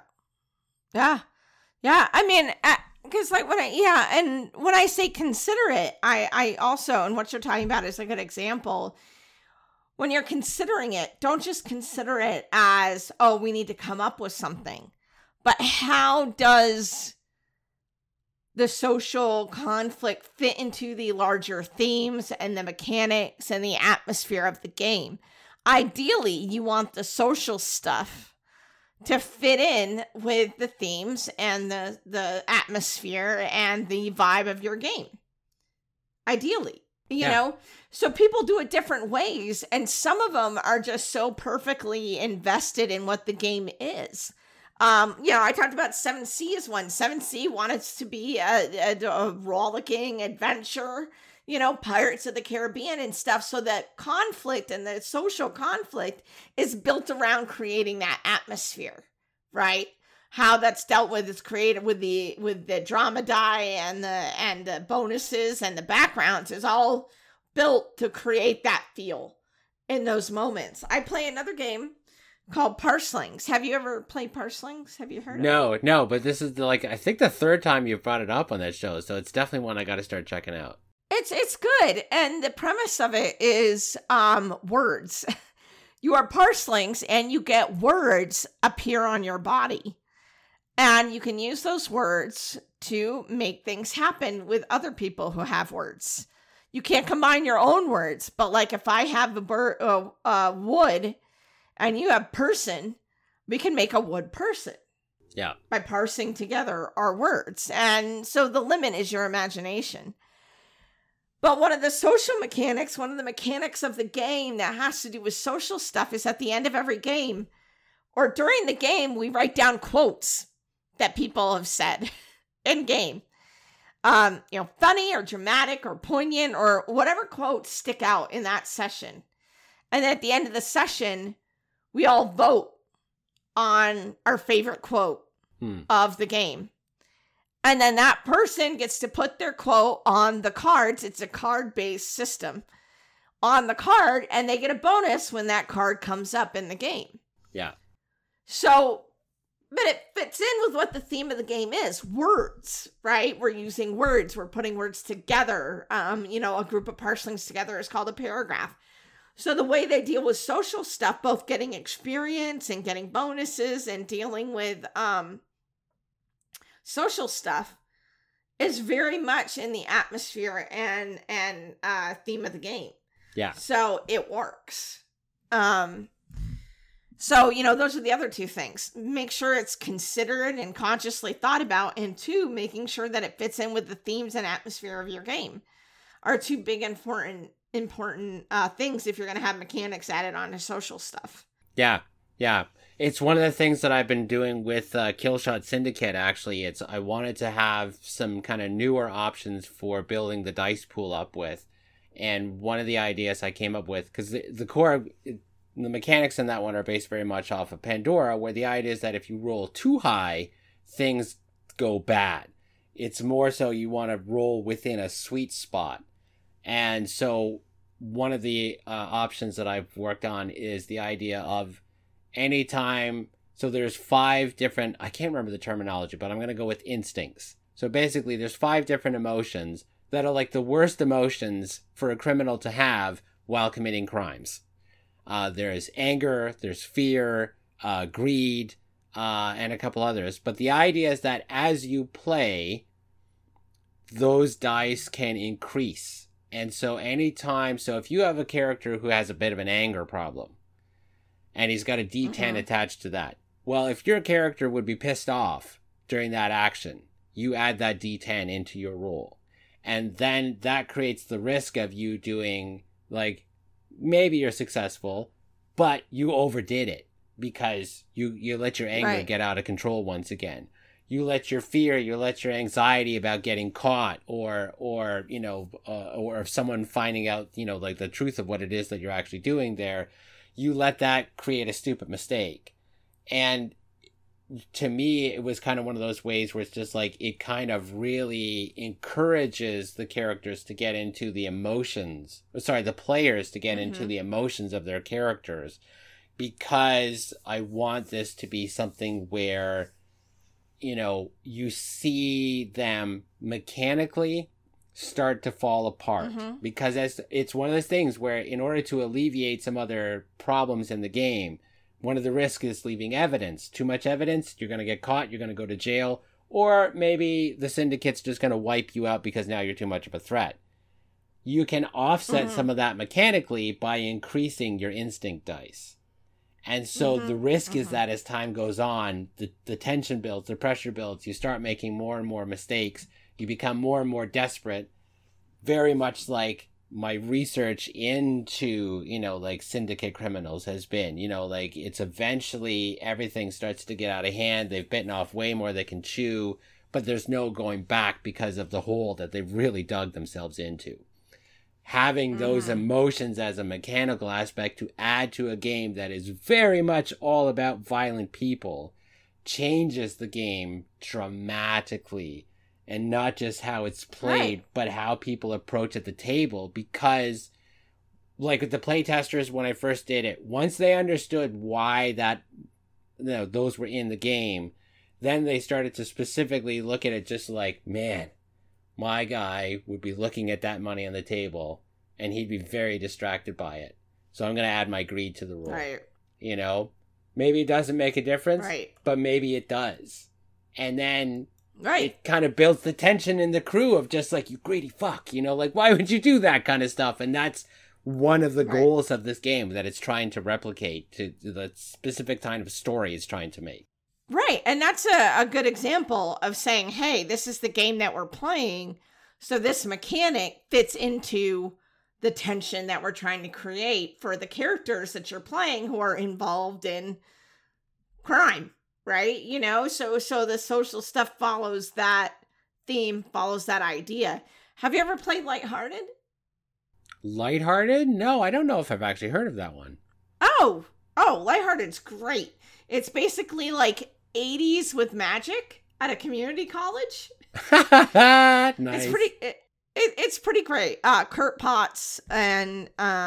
I mean, because when I say consider it, I also, and what you're talking about is a good example. When you're considering it, don't just consider it as, oh, we need to come up with something. But how does the social conflict fit into the larger themes and the mechanics and the atmosphere of the game? Ideally, you want the social stuff to fit in with the themes and the atmosphere and the vibe of your game. Ideally. You know, so people do it different ways, and some of them are just so perfectly invested in what the game is. I talked about 7C as one. 7C wanted to be a rollicking adventure, Pirates of the Caribbean and stuff, so that conflict and the social conflict is built around creating that atmosphere, right? How that's dealt with is created with the drama die and the bonuses and the backgrounds is all built to create that feel in those moments. I play another game called Parslings. Have you ever played Parslings? Have you heard of it? No, but this is I think the 3rd time you've brought it up on that show, so it's definitely one I got to start checking out. It's good, and the premise of it is words. You are parslings, and you get words appear on your body. And you can use those words to make things happen with other people who have words. You can't combine your own words, but like if I have wood and you have person, we can make a wood person. Yeah. By parsing together our words. And so the limit is your imagination. But one of the social mechanics, one of the mechanics of the game that has to do with social stuff is at the end of every game or during the game, we write down quotes that people have said in game. Funny or dramatic or poignant or whatever quotes stick out in that session. And at the end of the session, we all vote on our favorite quote of the game. And then that person gets to put their quote on the cards. It's a card-based system on the card, and they get a bonus when that card comes up in the game. Yeah. So, but it fits in with what the theme of the game is. Words, right? We're using words. We're putting words together. A group of parselings together is called a paragraph. So the way they deal with social stuff, both getting experience and getting bonuses and dealing with social stuff, is very much in the atmosphere and theme of the game. Yeah. So it works. Those are the other two things. Make sure it's considered and consciously thought about, and two, making sure that it fits in with the themes and atmosphere of your game are two big important things if you're going to have mechanics added on to social stuff. Yeah. It's one of the things that I've been doing with Killshot Syndicate, actually. I wanted to have some kind of newer options for building the dice pool up with. And one of the ideas I came up with, because the core, the mechanics in that one are based very much off of Pandora, where the idea is that if you roll too high, things go bad. It's more so you want to roll within a sweet spot. And so one of the options that I've worked on is the idea of anytime, so there's 5 different, I can't remember the terminology, but I'm going to go with instincts. So basically there's 5 different emotions that are like the worst emotions for a criminal to have while committing crimes. There's anger, there's fear, greed, and a couple others. But the idea is that as you play, those dice can increase. And so if you have a character who has a bit of an anger problem, and he's got a D10 attached to that, well, if your character would be pissed off during that action, you add that D10 into your roll. And then that creates the risk of you doing, like, maybe you're successful, but you overdid it because you let your anger get out of control once again. You let your fear, you let your anxiety about getting caught or if someone finding out, like the truth of what it is that you're actually doing there, you let that create a stupid mistake. And to me, it was kind of one of those ways where it's just like, it kind of really encourages the characters to get into the the players to get into the emotions of their characters, because I want this to be something where, you see them mechanically start to fall apart, because it's one of those things where, in order to alleviate some other problems in the game, one of the risks is leaving evidence. Too much evidence, you're going to get caught, you're going to go to jail, or maybe the syndicate's just going to wipe you out because now you're too much of a threat. You can offset some of that mechanically by increasing your instinct dice. And so the risk is that as time goes on, the tension builds, the pressure builds, you start making more and more mistakes, you become more and more desperate, very much like my research into, like syndicate criminals has been, like it's eventually everything starts to get out of hand. They've bitten off way more they can chew, but there's no going back because of the hole that they've really dug themselves into. Having those emotions as a mechanical aspect to add to a game that is very much all about violent people changes the game dramatically. And not just how it's played, but how people approach at the table. Because, like with the playtesters, when I first did it, once they understood why those were in the game, then they started to specifically look at it just like, man, my guy would be looking at that money on the table, and he'd be very distracted by it. So I'm going to add my greed to the roll. Right. Maybe it doesn't make a difference, right, but maybe it does. And then Right. it kind of builds the tension in the crew of just like, you greedy fuck, like, why would you do that kind of stuff? And that's one of the goals of this game that it's trying to replicate, to the specific kind of story it's trying to make. Right. And that's a good example of saying, hey, this is the game that we're playing. So this mechanic fits into the tension that we're trying to create for the characters that you're playing who are involved in crime. Right? So the social stuff follows that theme, follows that idea. Have you ever played Lighthearted? Lighthearted? No, I don't know if I've actually heard of that one. Oh, Lighthearted's great. It's basically like 80s with magic at a community college. Nice. It's pretty great. Kurt Potts and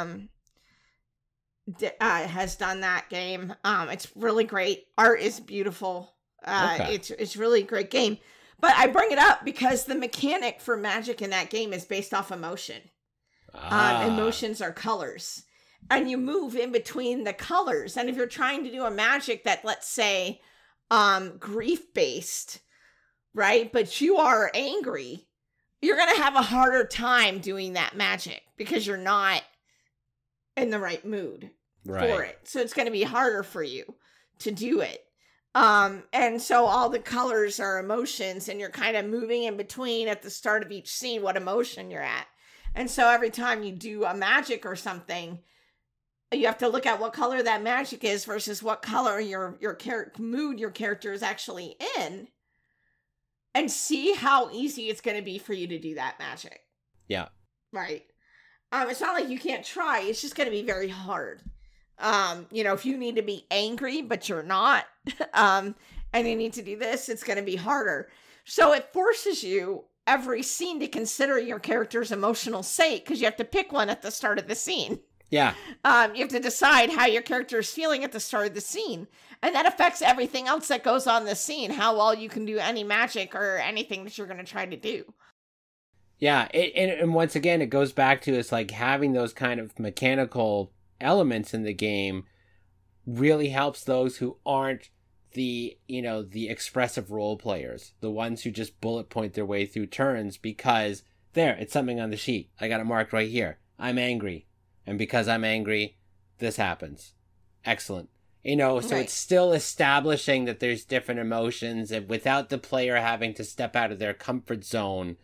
has done that game. It's really great. Art is beautiful. Okay. It's really a great game. But I bring it up because the mechanic for magic in that game is based off emotion. Emotions are colors. And you move in between the colors. And if you're trying to do a magic that, let's say, grief-based, right? But you are angry, you're going to have a harder time doing that magic because you're not in the right mood for it. So it's going to be harder for you to do it. And so all the colors are emotions, and you're kind of moving in between at the start of each scene what emotion you're at. And so every time you do a magic or something, you have to look at what color that magic is versus what color your mood your character is actually in, and see how easy it's going to be for you to do that magic. Yeah. Right. It's not like you can't try. It's just going to be very hard. If you need to be angry, but you're not, and you need to do this, it's going to be harder. So it forces you every scene to consider your character's emotional state, because you have to pick one at the start of the scene. Yeah. You have to decide how your character is feeling at the start of the scene. And that affects everything else that goes on in the scene, how well you can do any magic or anything that you're going to try to do. Yeah, and once again, it goes back to it's like having those kind of mechanical elements in the game really helps those who aren't the expressive role players, the ones who just bullet point their way through turns, because it's something on the sheet. I got it marked right here. I'm angry. And because I'm angry, this happens. Excellent. So It's still establishing that there's different emotions, and without the player having to step out of their comfort zone.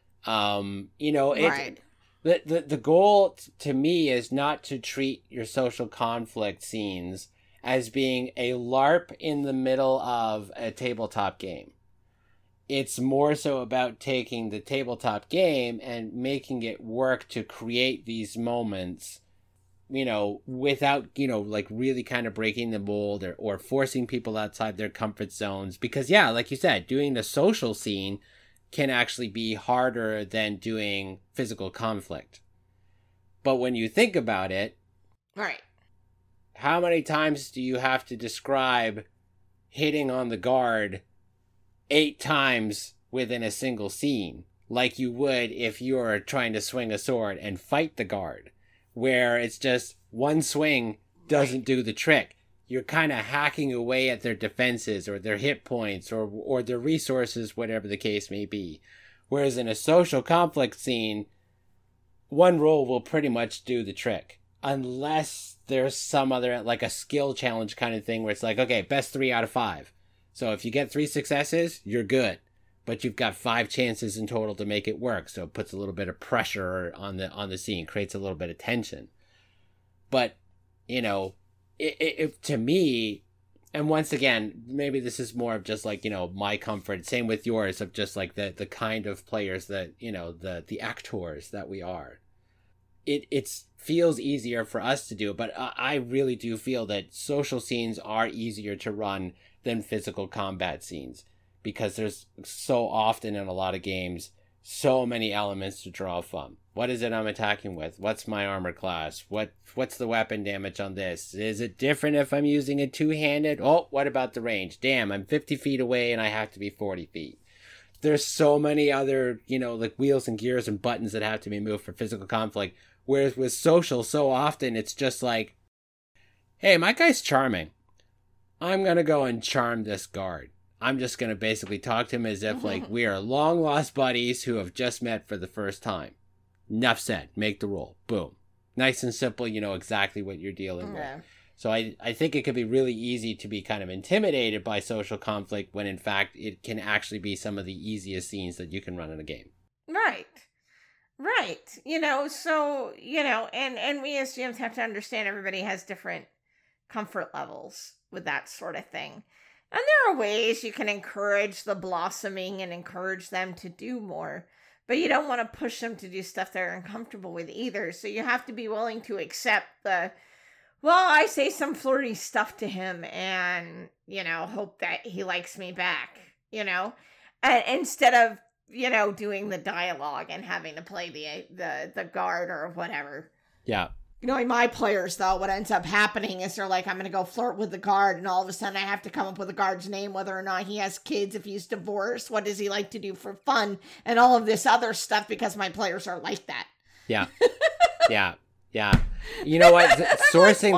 The goal to me is not to treat your social conflict scenes as being a LARP in the middle of a tabletop game. It's more so about taking the tabletop game and making it work to create these moments, without, really kind of breaking the mold or forcing people outside their comfort zones. Because, yeah, like you said, doing the social scene can actually be harder than doing physical conflict. But when you think about it, right, how many times do you have to describe hitting on the guard 8 times within a single scene, like you would if you're trying to swing a sword and fight the guard, where it's just one swing doesn't do the trick. You're kind of hacking away at their defenses or their hit points or their resources, whatever the case may be. Whereas in a social conflict scene, one roll will pretty much do the trick. Unless there's some other, like a skill challenge kind of thing where it's like, okay, best 3 out of 5. So if you get 3 successes, you're good. But you've got 5 chances in total to make it work. So it puts a little bit of pressure on the scene, creates a little bit of tension. But, it to me, and once again, maybe this is more of just like, my comfort. Same with yours, of just like the kind of players that, the actors that we are. It feels easier for us to do, but I really do feel that social scenes are easier to run than physical combat scenes, because there's so often in a lot of games so many elements to draw from. What is it I'm attacking with? What's my armor class? What's the weapon damage on this? Is it different if I'm using it two-handed? Oh, what about the range? Damn, I'm 50 feet away and I have to be 40 feet. There's so many other, like wheels and gears and buttons that have to be moved for physical conflict. Whereas with social, so often it's just like, hey, my guy's charming. I'm going to go and charm this guard. I'm just going to basically talk to him as if like we are long lost buddies who have just met for the first time. Enough said. Make the roll. Boom. Nice and simple. You know exactly what you're dealing with. So I think it could be really easy to be kind of intimidated by social conflict when in fact it can actually be some of the easiest scenes that you can run in a game. Right. You know, so, you know, and we as GMs have to understand everybody has different comfort levels with that sort of thing. And there are ways you can encourage the blossoming and encourage them to do more. But you don't want to push them to do stuff they're uncomfortable with either. So you have to be willing to accept I say some flirty stuff to him and, you know, hope that he likes me back, you know, and instead of, you know, doing the dialogue and having to play the guard or whatever. Yeah. You know, in my players, though, what ends up happening is they're like, I'm going to go flirt with the guard, and all of a sudden I have to come up with the guard's name, whether or not he has kids, if he's divorced, what does he like to do for fun, and all of this other stuff because my players are like that. Yeah. Yeah. You know what? Sourcing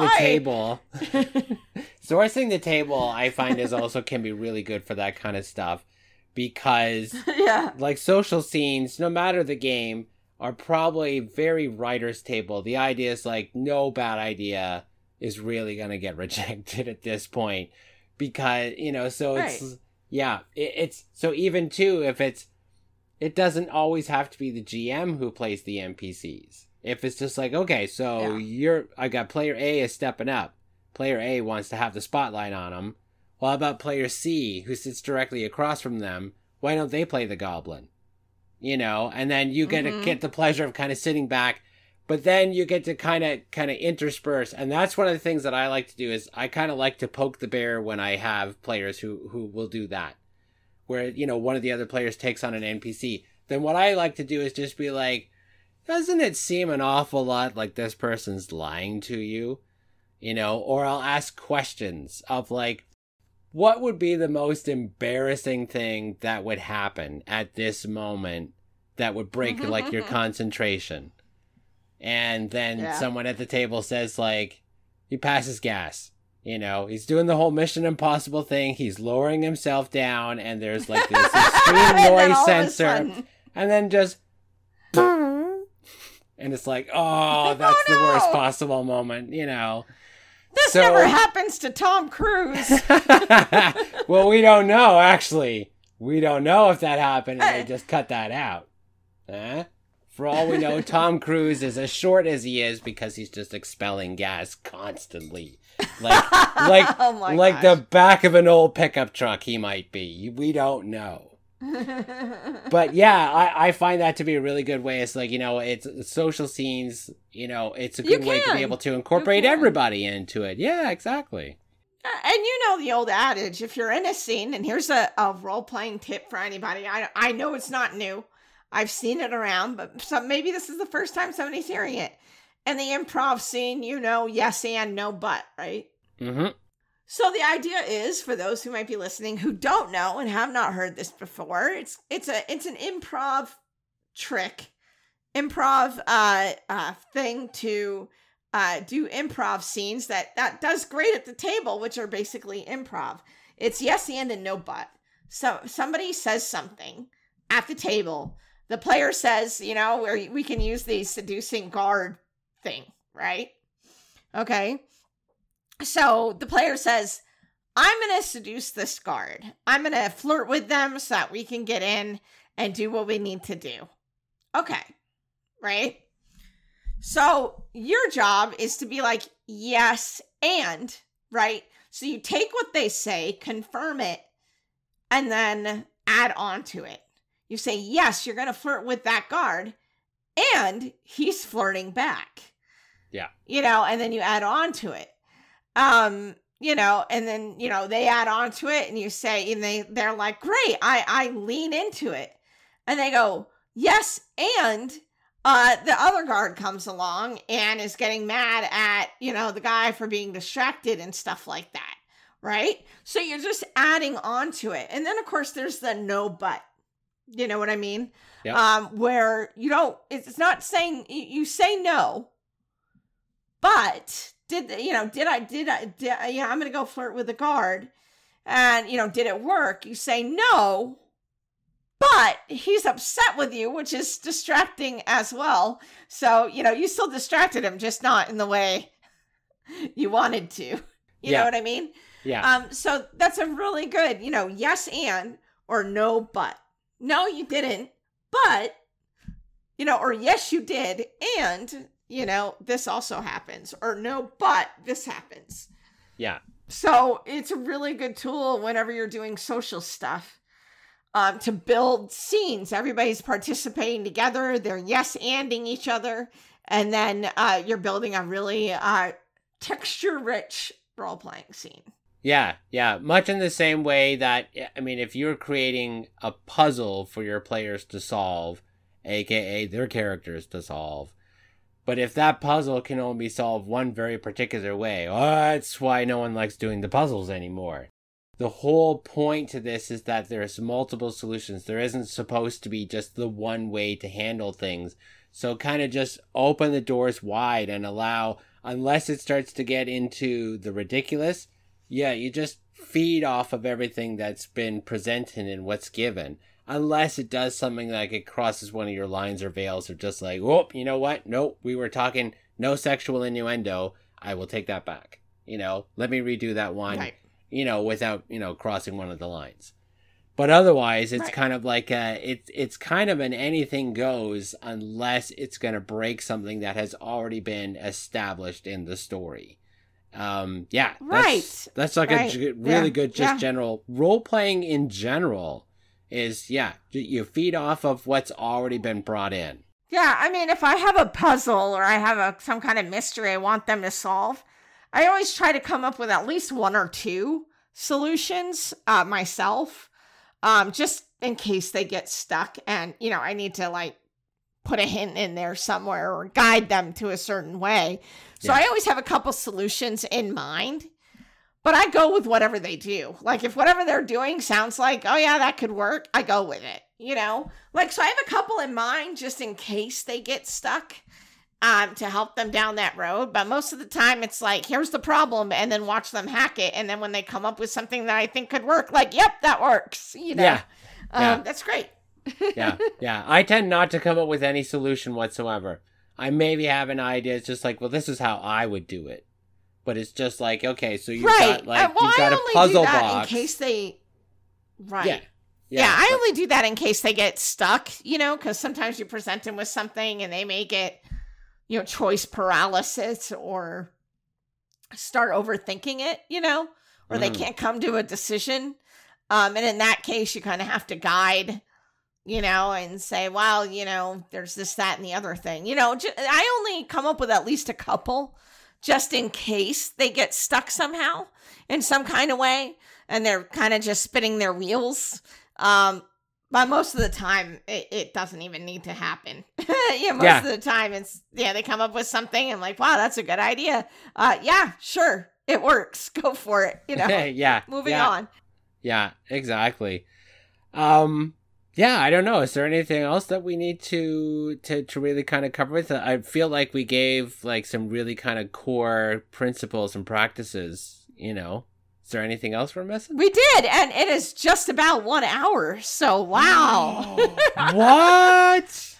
the table, I find is also can be really good for that kind of stuff because, like social scenes, no matter the game, are probably very writer's table. The idea is like no bad idea is really going to get rejected at this point because, you know, so it's, it's so even too, if it doesn't always have to be the GM who plays the NPCs. If it's just like, okay, so I got player A is stepping up. Player A wants to have the spotlight on him. Well, how about player C who sits directly across from them? Why don't they play the goblin? You know, and then you get to get the pleasure of kind of sitting back, but then you get to kind of intersperse. And that's one of the things that I like to do is I kind of like to poke the bear when I have players who will do that, where, you know, one of the other players takes on an NPC. Then what I like to do is just be like, doesn't it seem an awful lot like this person's lying to you? You know, or I'll ask questions of like, what would be the most embarrassing thing that would happen at this moment that would break like your concentration? And then someone at the table says like, he passes gas. You know, he's doing the whole Mission Impossible thing. He's lowering himself down and there's like this extreme noise sensor. And then just... And it's like, oh, that's the worst possible moment, you know. This never happens to Tom Cruise. Well, we don't know, actually. We don't know if that happened and they just cut that out. For all we know, Tom Cruise is as short as he is because he's just expelling gas constantly. Like the back of an old pickup truck he might be. We don't know. But yeah, I find that to be a really good way. It's like, you know, it's social scenes, you know, it's a good way to be able to incorporate everybody into it. Yeah, exactly. And you know the old adage, if you're in a scene, and here's a role-playing tip for anybody. I know it's not new. I've seen it around, but maybe this is the first time somebody's hearing it. In the improv scene, you know, yes and no but, right? Mm-hmm. So the idea is, for those who might be listening who don't know and have not heard this before, it's an improv trick, thing to do improv scenes that does great at the table, which are basically improv. It's yes and no but. So somebody says something at the table. The player says, you know, we can use the seducing guard thing, right? Okay. So the player says, I'm going to seduce this guard. I'm going to flirt with them so that we can get in and do what we need to do. Okay. Right? So your job is to be like, yes, and, right? So you take what they say, confirm it, and then add on to it. You say, yes, you're going to flirt with that guard, and he's flirting back. Yeah. You know, and then you add on to it. You know, and then, you know, they add on to it and you say, and they're like, great, I lean into it. And they go, yes, and the other guard comes along and is getting mad at, you know, the guy for being distracted and stuff like that, right? So you're just adding on to it. And then, of course, there's the no but. You know what I mean? Yep. Where you don't, it's not saying, you say no, but... I'm going to go flirt with the guard. and, did it work? You say no, but he's upset with you, which is distracting as well. So, you still distracted him, just not in the way you wanted to. You know what I mean? Yeah. So that's a really good, yes and, or no but. No, you didn't, but, or yes, you did, and, this also happens. Or no, but this happens. Yeah. So it's a really good tool whenever you're doing social stuff to build scenes. Everybody's participating together. They're yes-anding each other. And then you're building a really texture-rich role-playing scene. Yeah. Much in the same way that, if you're creating a puzzle for your players to solve, aka their characters to solve, but if that puzzle can only be solved one very particular way, that's why no one likes doing the puzzles anymore. The whole point to this is that there's multiple solutions. There isn't supposed to be just the one way to handle things. So kind of just open the doors wide and allow, unless it starts to get into the ridiculous, you just feed off of everything that's been presented and what's given. Unless it does something like it crosses one of your lines or veils, or just like, oh, you know what? Nope, we were talking no sexual innuendo. I will take that back. Let me redo that one, right. Without, crossing one of the lines. But otherwise, it's right. kind of like it's kind of an anything goes unless it's going to break something that has already been established in the story. Right. That's like a really good, general role-playing in general. Is you feed off of what's already been brought in. Yeah, if I have a puzzle or I have some kind of mystery I want them to solve, I always try to come up with at least one or two solutions myself, just in case they get stuck and, I need to put a hint in there somewhere or guide them to a certain way. So I always have a couple solutions in mind. But I go with whatever they do. If whatever they're doing sounds like, oh yeah, that could work, I go with it, So I have a couple in mind just in case they get stuck to help them down that road. But most of the time it's here's the problem, and then watch them hack it. And then when they come up with something that I think could work, yep, that works, Yeah. That's great. Yeah. I tend not to come up with any solution whatsoever. I maybe have an idea. It's just well, this is how I would do it. But it's just okay, so you've got you've got a puzzle box. In case they, right? Yeah. I only do that in case they get stuck. Because sometimes you present them with something and they may get, choice paralysis or start overthinking it. Or they can't come to a decision. And in that case, you kind of have to guide. And say, well, there's this, that, and the other thing. I only come up with at least a couple. Just in case they get stuck somehow in some kind of way and they're kind of just spinning their wheels. But most of the time, it doesn't even need to happen. Most of the time, it's, they come up with something and wow, that's a good idea. Yeah, sure, it works. Go for it. Moving on. Yeah, exactly. I don't know. Is there anything else that we need to really kind of cover with? I feel like we gave some really kind of core principles and practices, Is there anything else we're missing? We did, and it is just about 1 hour, so wow. What?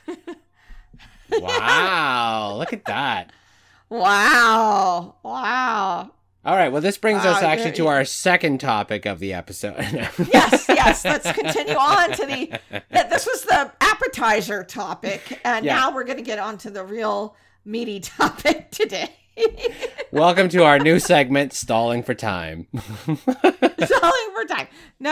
Wow, look at that. Wow. All right, well, this brings us actually to our second topic of the episode. Yes, let's continue on to this was the appetizer topic, and now we're going to get on to the real meaty topic today. Welcome to our new segment, Stalling for Time. Stalling for Time. No.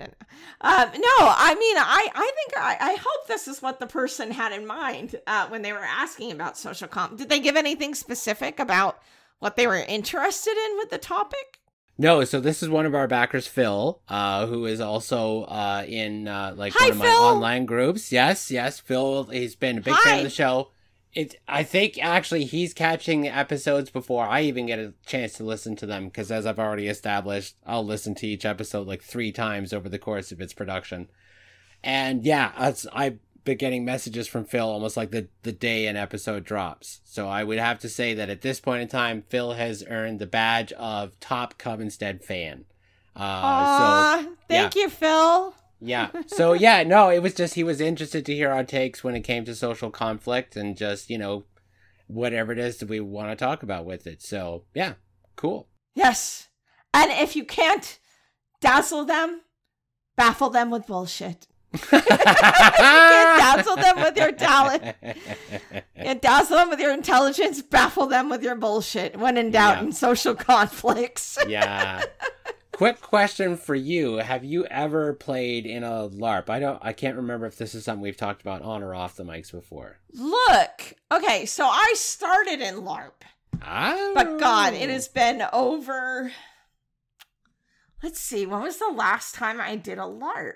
I hope this is what the person had in mind when they were asking about social comp. Did they give anything specific about what they were interested in with the topic? No, so this is one of our backers, Phil, who is also in one of my Phil. online groups. Yes, Phil, he's been a big fan of the show. I think actually he's catching episodes before I even get a chance to listen to them, because as I've already established, I'll listen to each episode 3 times over the course of its production. And I've been getting messages from Phil almost the day an episode drops. So I would have to say that at this point in time, Phil has earned the badge of top Covenstead fan. Thank you, Phil. Yeah. So yeah, no, it was just he was interested to hear our takes when it came to social conflict and just, whatever it is that we want to talk about with it. So yeah, cool. Yes. And if you can't dazzle them, baffle them with bullshit. If you can't dazzle them with your talent and dazzle them with your intelligence, baffle them with your bullshit when in doubt in social conflicts. Yeah. Quick question for you. Have you ever played in a LARP? I can't remember if this is something we've talked about on or off the mics before. Look. Okay, so I started in LARP. Oh. But God, it has been over. Let's see. When was the last time I did a LARP?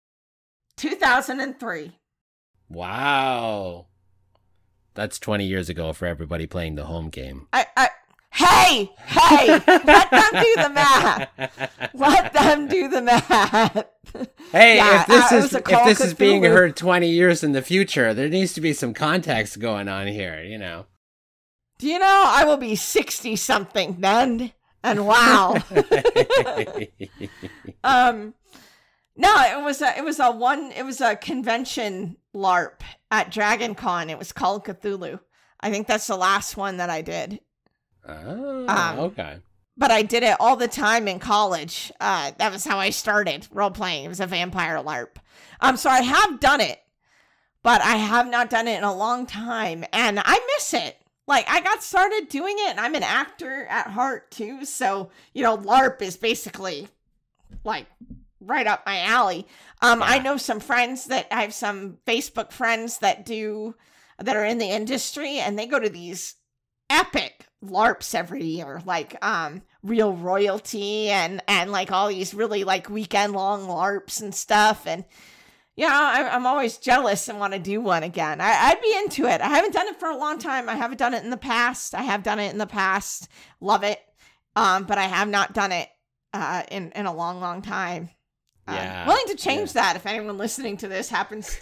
2003. Wow. That's 20 years ago for everybody playing the home game. Hey, let them do the math. Let them do the math. Hey, Yeah, if this Call is of being Cthulhu. heard 20 years in the future, there needs to be some context going on here, Do you know I will be 60 something then? And wow. No, it was a convention LARP at Dragon Con. It was called Cthulhu. I think that's the last one that I did. Oh, okay. But I did it all the time in college. That was how I started role playing. It was a vampire LARP. So I have done it, but I have not done it in a long time, and I miss it. Like, I got started doing it, and I'm an actor at heart too. So LARP is basically like right up my alley. I know some friends I have some Facebook friends that are in the industry, and they go to these epic LARPs every year, like Real Royalty and like all these really like weekend long LARPs and stuff. And I'm always jealous and want to do one again. I'd be into it. I haven't done it for a long time. I haven't done it in the past. Love it. But I have not done it in a long time. Willing to change that if anyone listening to this happens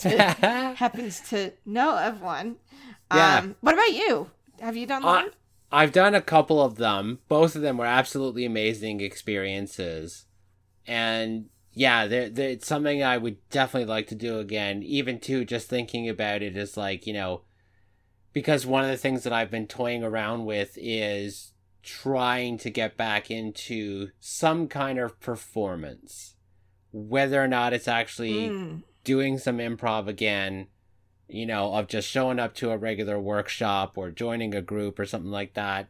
to know of one. What about you? Have you done one? I've done a couple of them. Both of them were absolutely amazing experiences. And yeah, it's something I would definitely like to do again. Even too, just thinking about it is like, because one of the things that I've been toying around with is trying to get back into some kind of performance. Whether or not it's actually doing some improv again, of just showing up to a regular workshop or joining a group or something like that.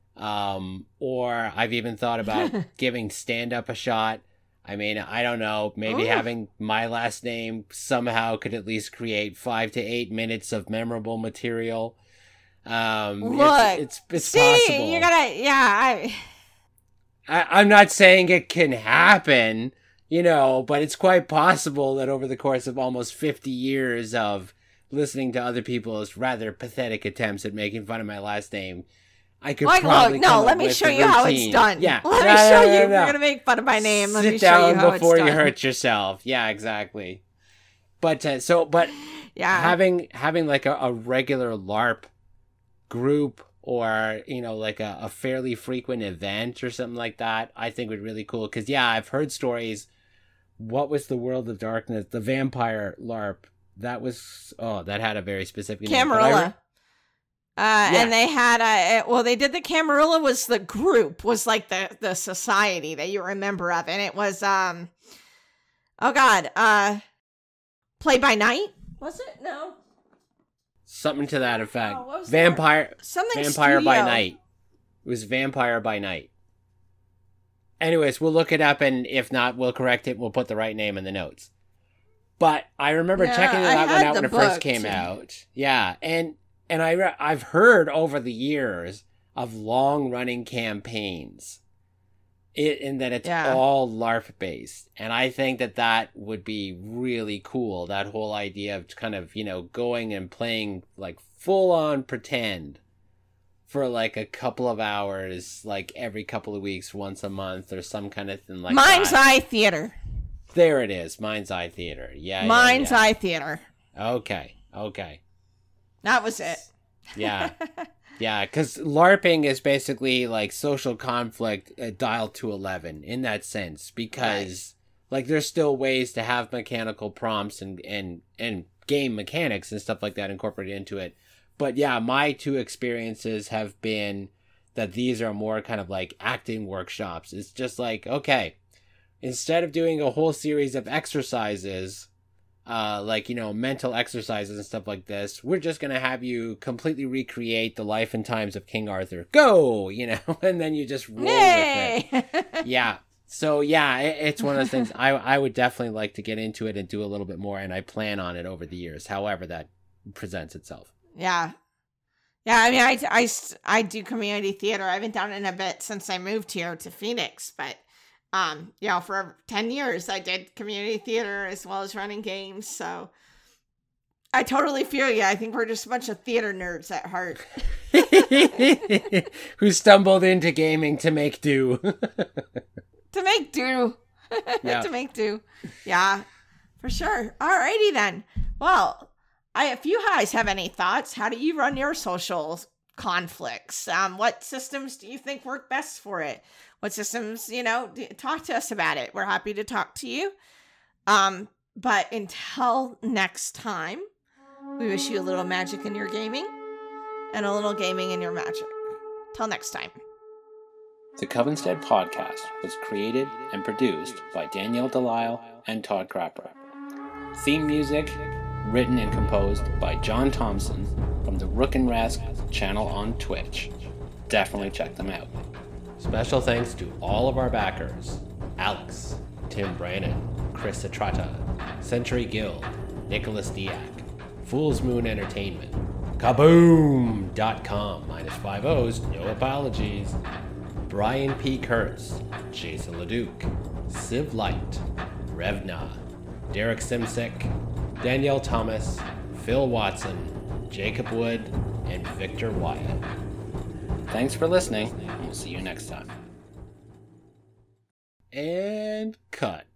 Or I've even thought about giving stand-up a shot. I mean, I don't know, maybe having my last name somehow could at least create 5 to 8 minutes of memorable material. It's possible. You gotta, I'm not saying it can happen, but it's quite possible that over the course of almost 50 years of listening to other people's rather pathetic attempts at making fun of my last name, I could probably let me show you how it's done. Yeah, let me show you. You're gonna make fun of my name. Let me show you how it's done. Sit down before you hurt yourself. Yeah, exactly. But having like a regular LARP group or like a fairly frequent event or something like that, I think would be really cool. Because I've heard stories. What was the World of Darkness? The vampire LARP. That had a very specific name. Camarilla. And they had they did the Camarilla was the group, was like the society that you're a member of, and it was Play by Night, was it? No, something to that effect. What was Vampire Studio. by Night. It was Vampire by Night. Anyways, we'll look it up, and if not, we'll correct it. We'll put the right name in the notes. But I remember checking that one out when it first came out. Yeah, and I've heard over the years of long-running campaigns, in that it's all LARP based, and I think that would be really cool. That whole idea of kind of going and playing like full-on pretend for like a couple of hours, like every couple of weeks, once a month, or some kind of thing like Mind's Eye Theater. There it is, Mind's Eye Theater. Yeah, Mind's Eye Theater. Okay. That was it. Yeah. Yeah, because LARPing is basically like social conflict dialed to 11 in that sense, because like there's still ways to have mechanical prompts and game mechanics and stuff like that incorporated into it. But yeah, my two experiences have been that these are more kind of like acting workshops. It's just like, okay, instead of doing a whole series of exercises, like, you know, mental exercises and stuff like this, we're just going to have you completely recreate the life and times of King Arthur. Go, you know, and then you just roll with it. Yeah. So yeah, it's one of those things I would definitely like to get into it and do a little bit more. And I plan on it over the years, however that presents itself. Yeah. Yeah, I mean, I do community theater. I haven't done it in a bit since I moved here to Phoenix, but you know, for 10 years I did community theater as well as running games. So I totally feel you. I think we're just a bunch of theater nerds at heart. Who stumbled into gaming to make do. To make do. Yeah. To make do. Yeah, for sure. Alrighty then. Well, if you guys have any thoughts, how do you run your social conflicts? What systems do you think work best for it? What systems, you know, talk to us about it. We're happy to talk to you. But until next time, we wish you a little magic in your gaming and a little gaming in your magic. Till next time. The Covenstead podcast was created and produced by Danielle Delisle and Todd Crapper. Theme music written and composed by John Thompson from the Rook and Rask channel on Twitch. Definitely check them out. Special thanks to all of our backers: Alex, Tim Brannon, Chris Atrata, Century Guild, Nicholas Diak, Fool's Moon Entertainment, Kaboom.com, -5 O's, no apologies, Brian P. Kurtz, Jason LeDuc, Civ Light, Revna, Derek Simsek, Danielle Thomas, Phil Watson, Jacob Wood, and Victor Wyatt. Thanks for listening, and we'll see you next time. And cut.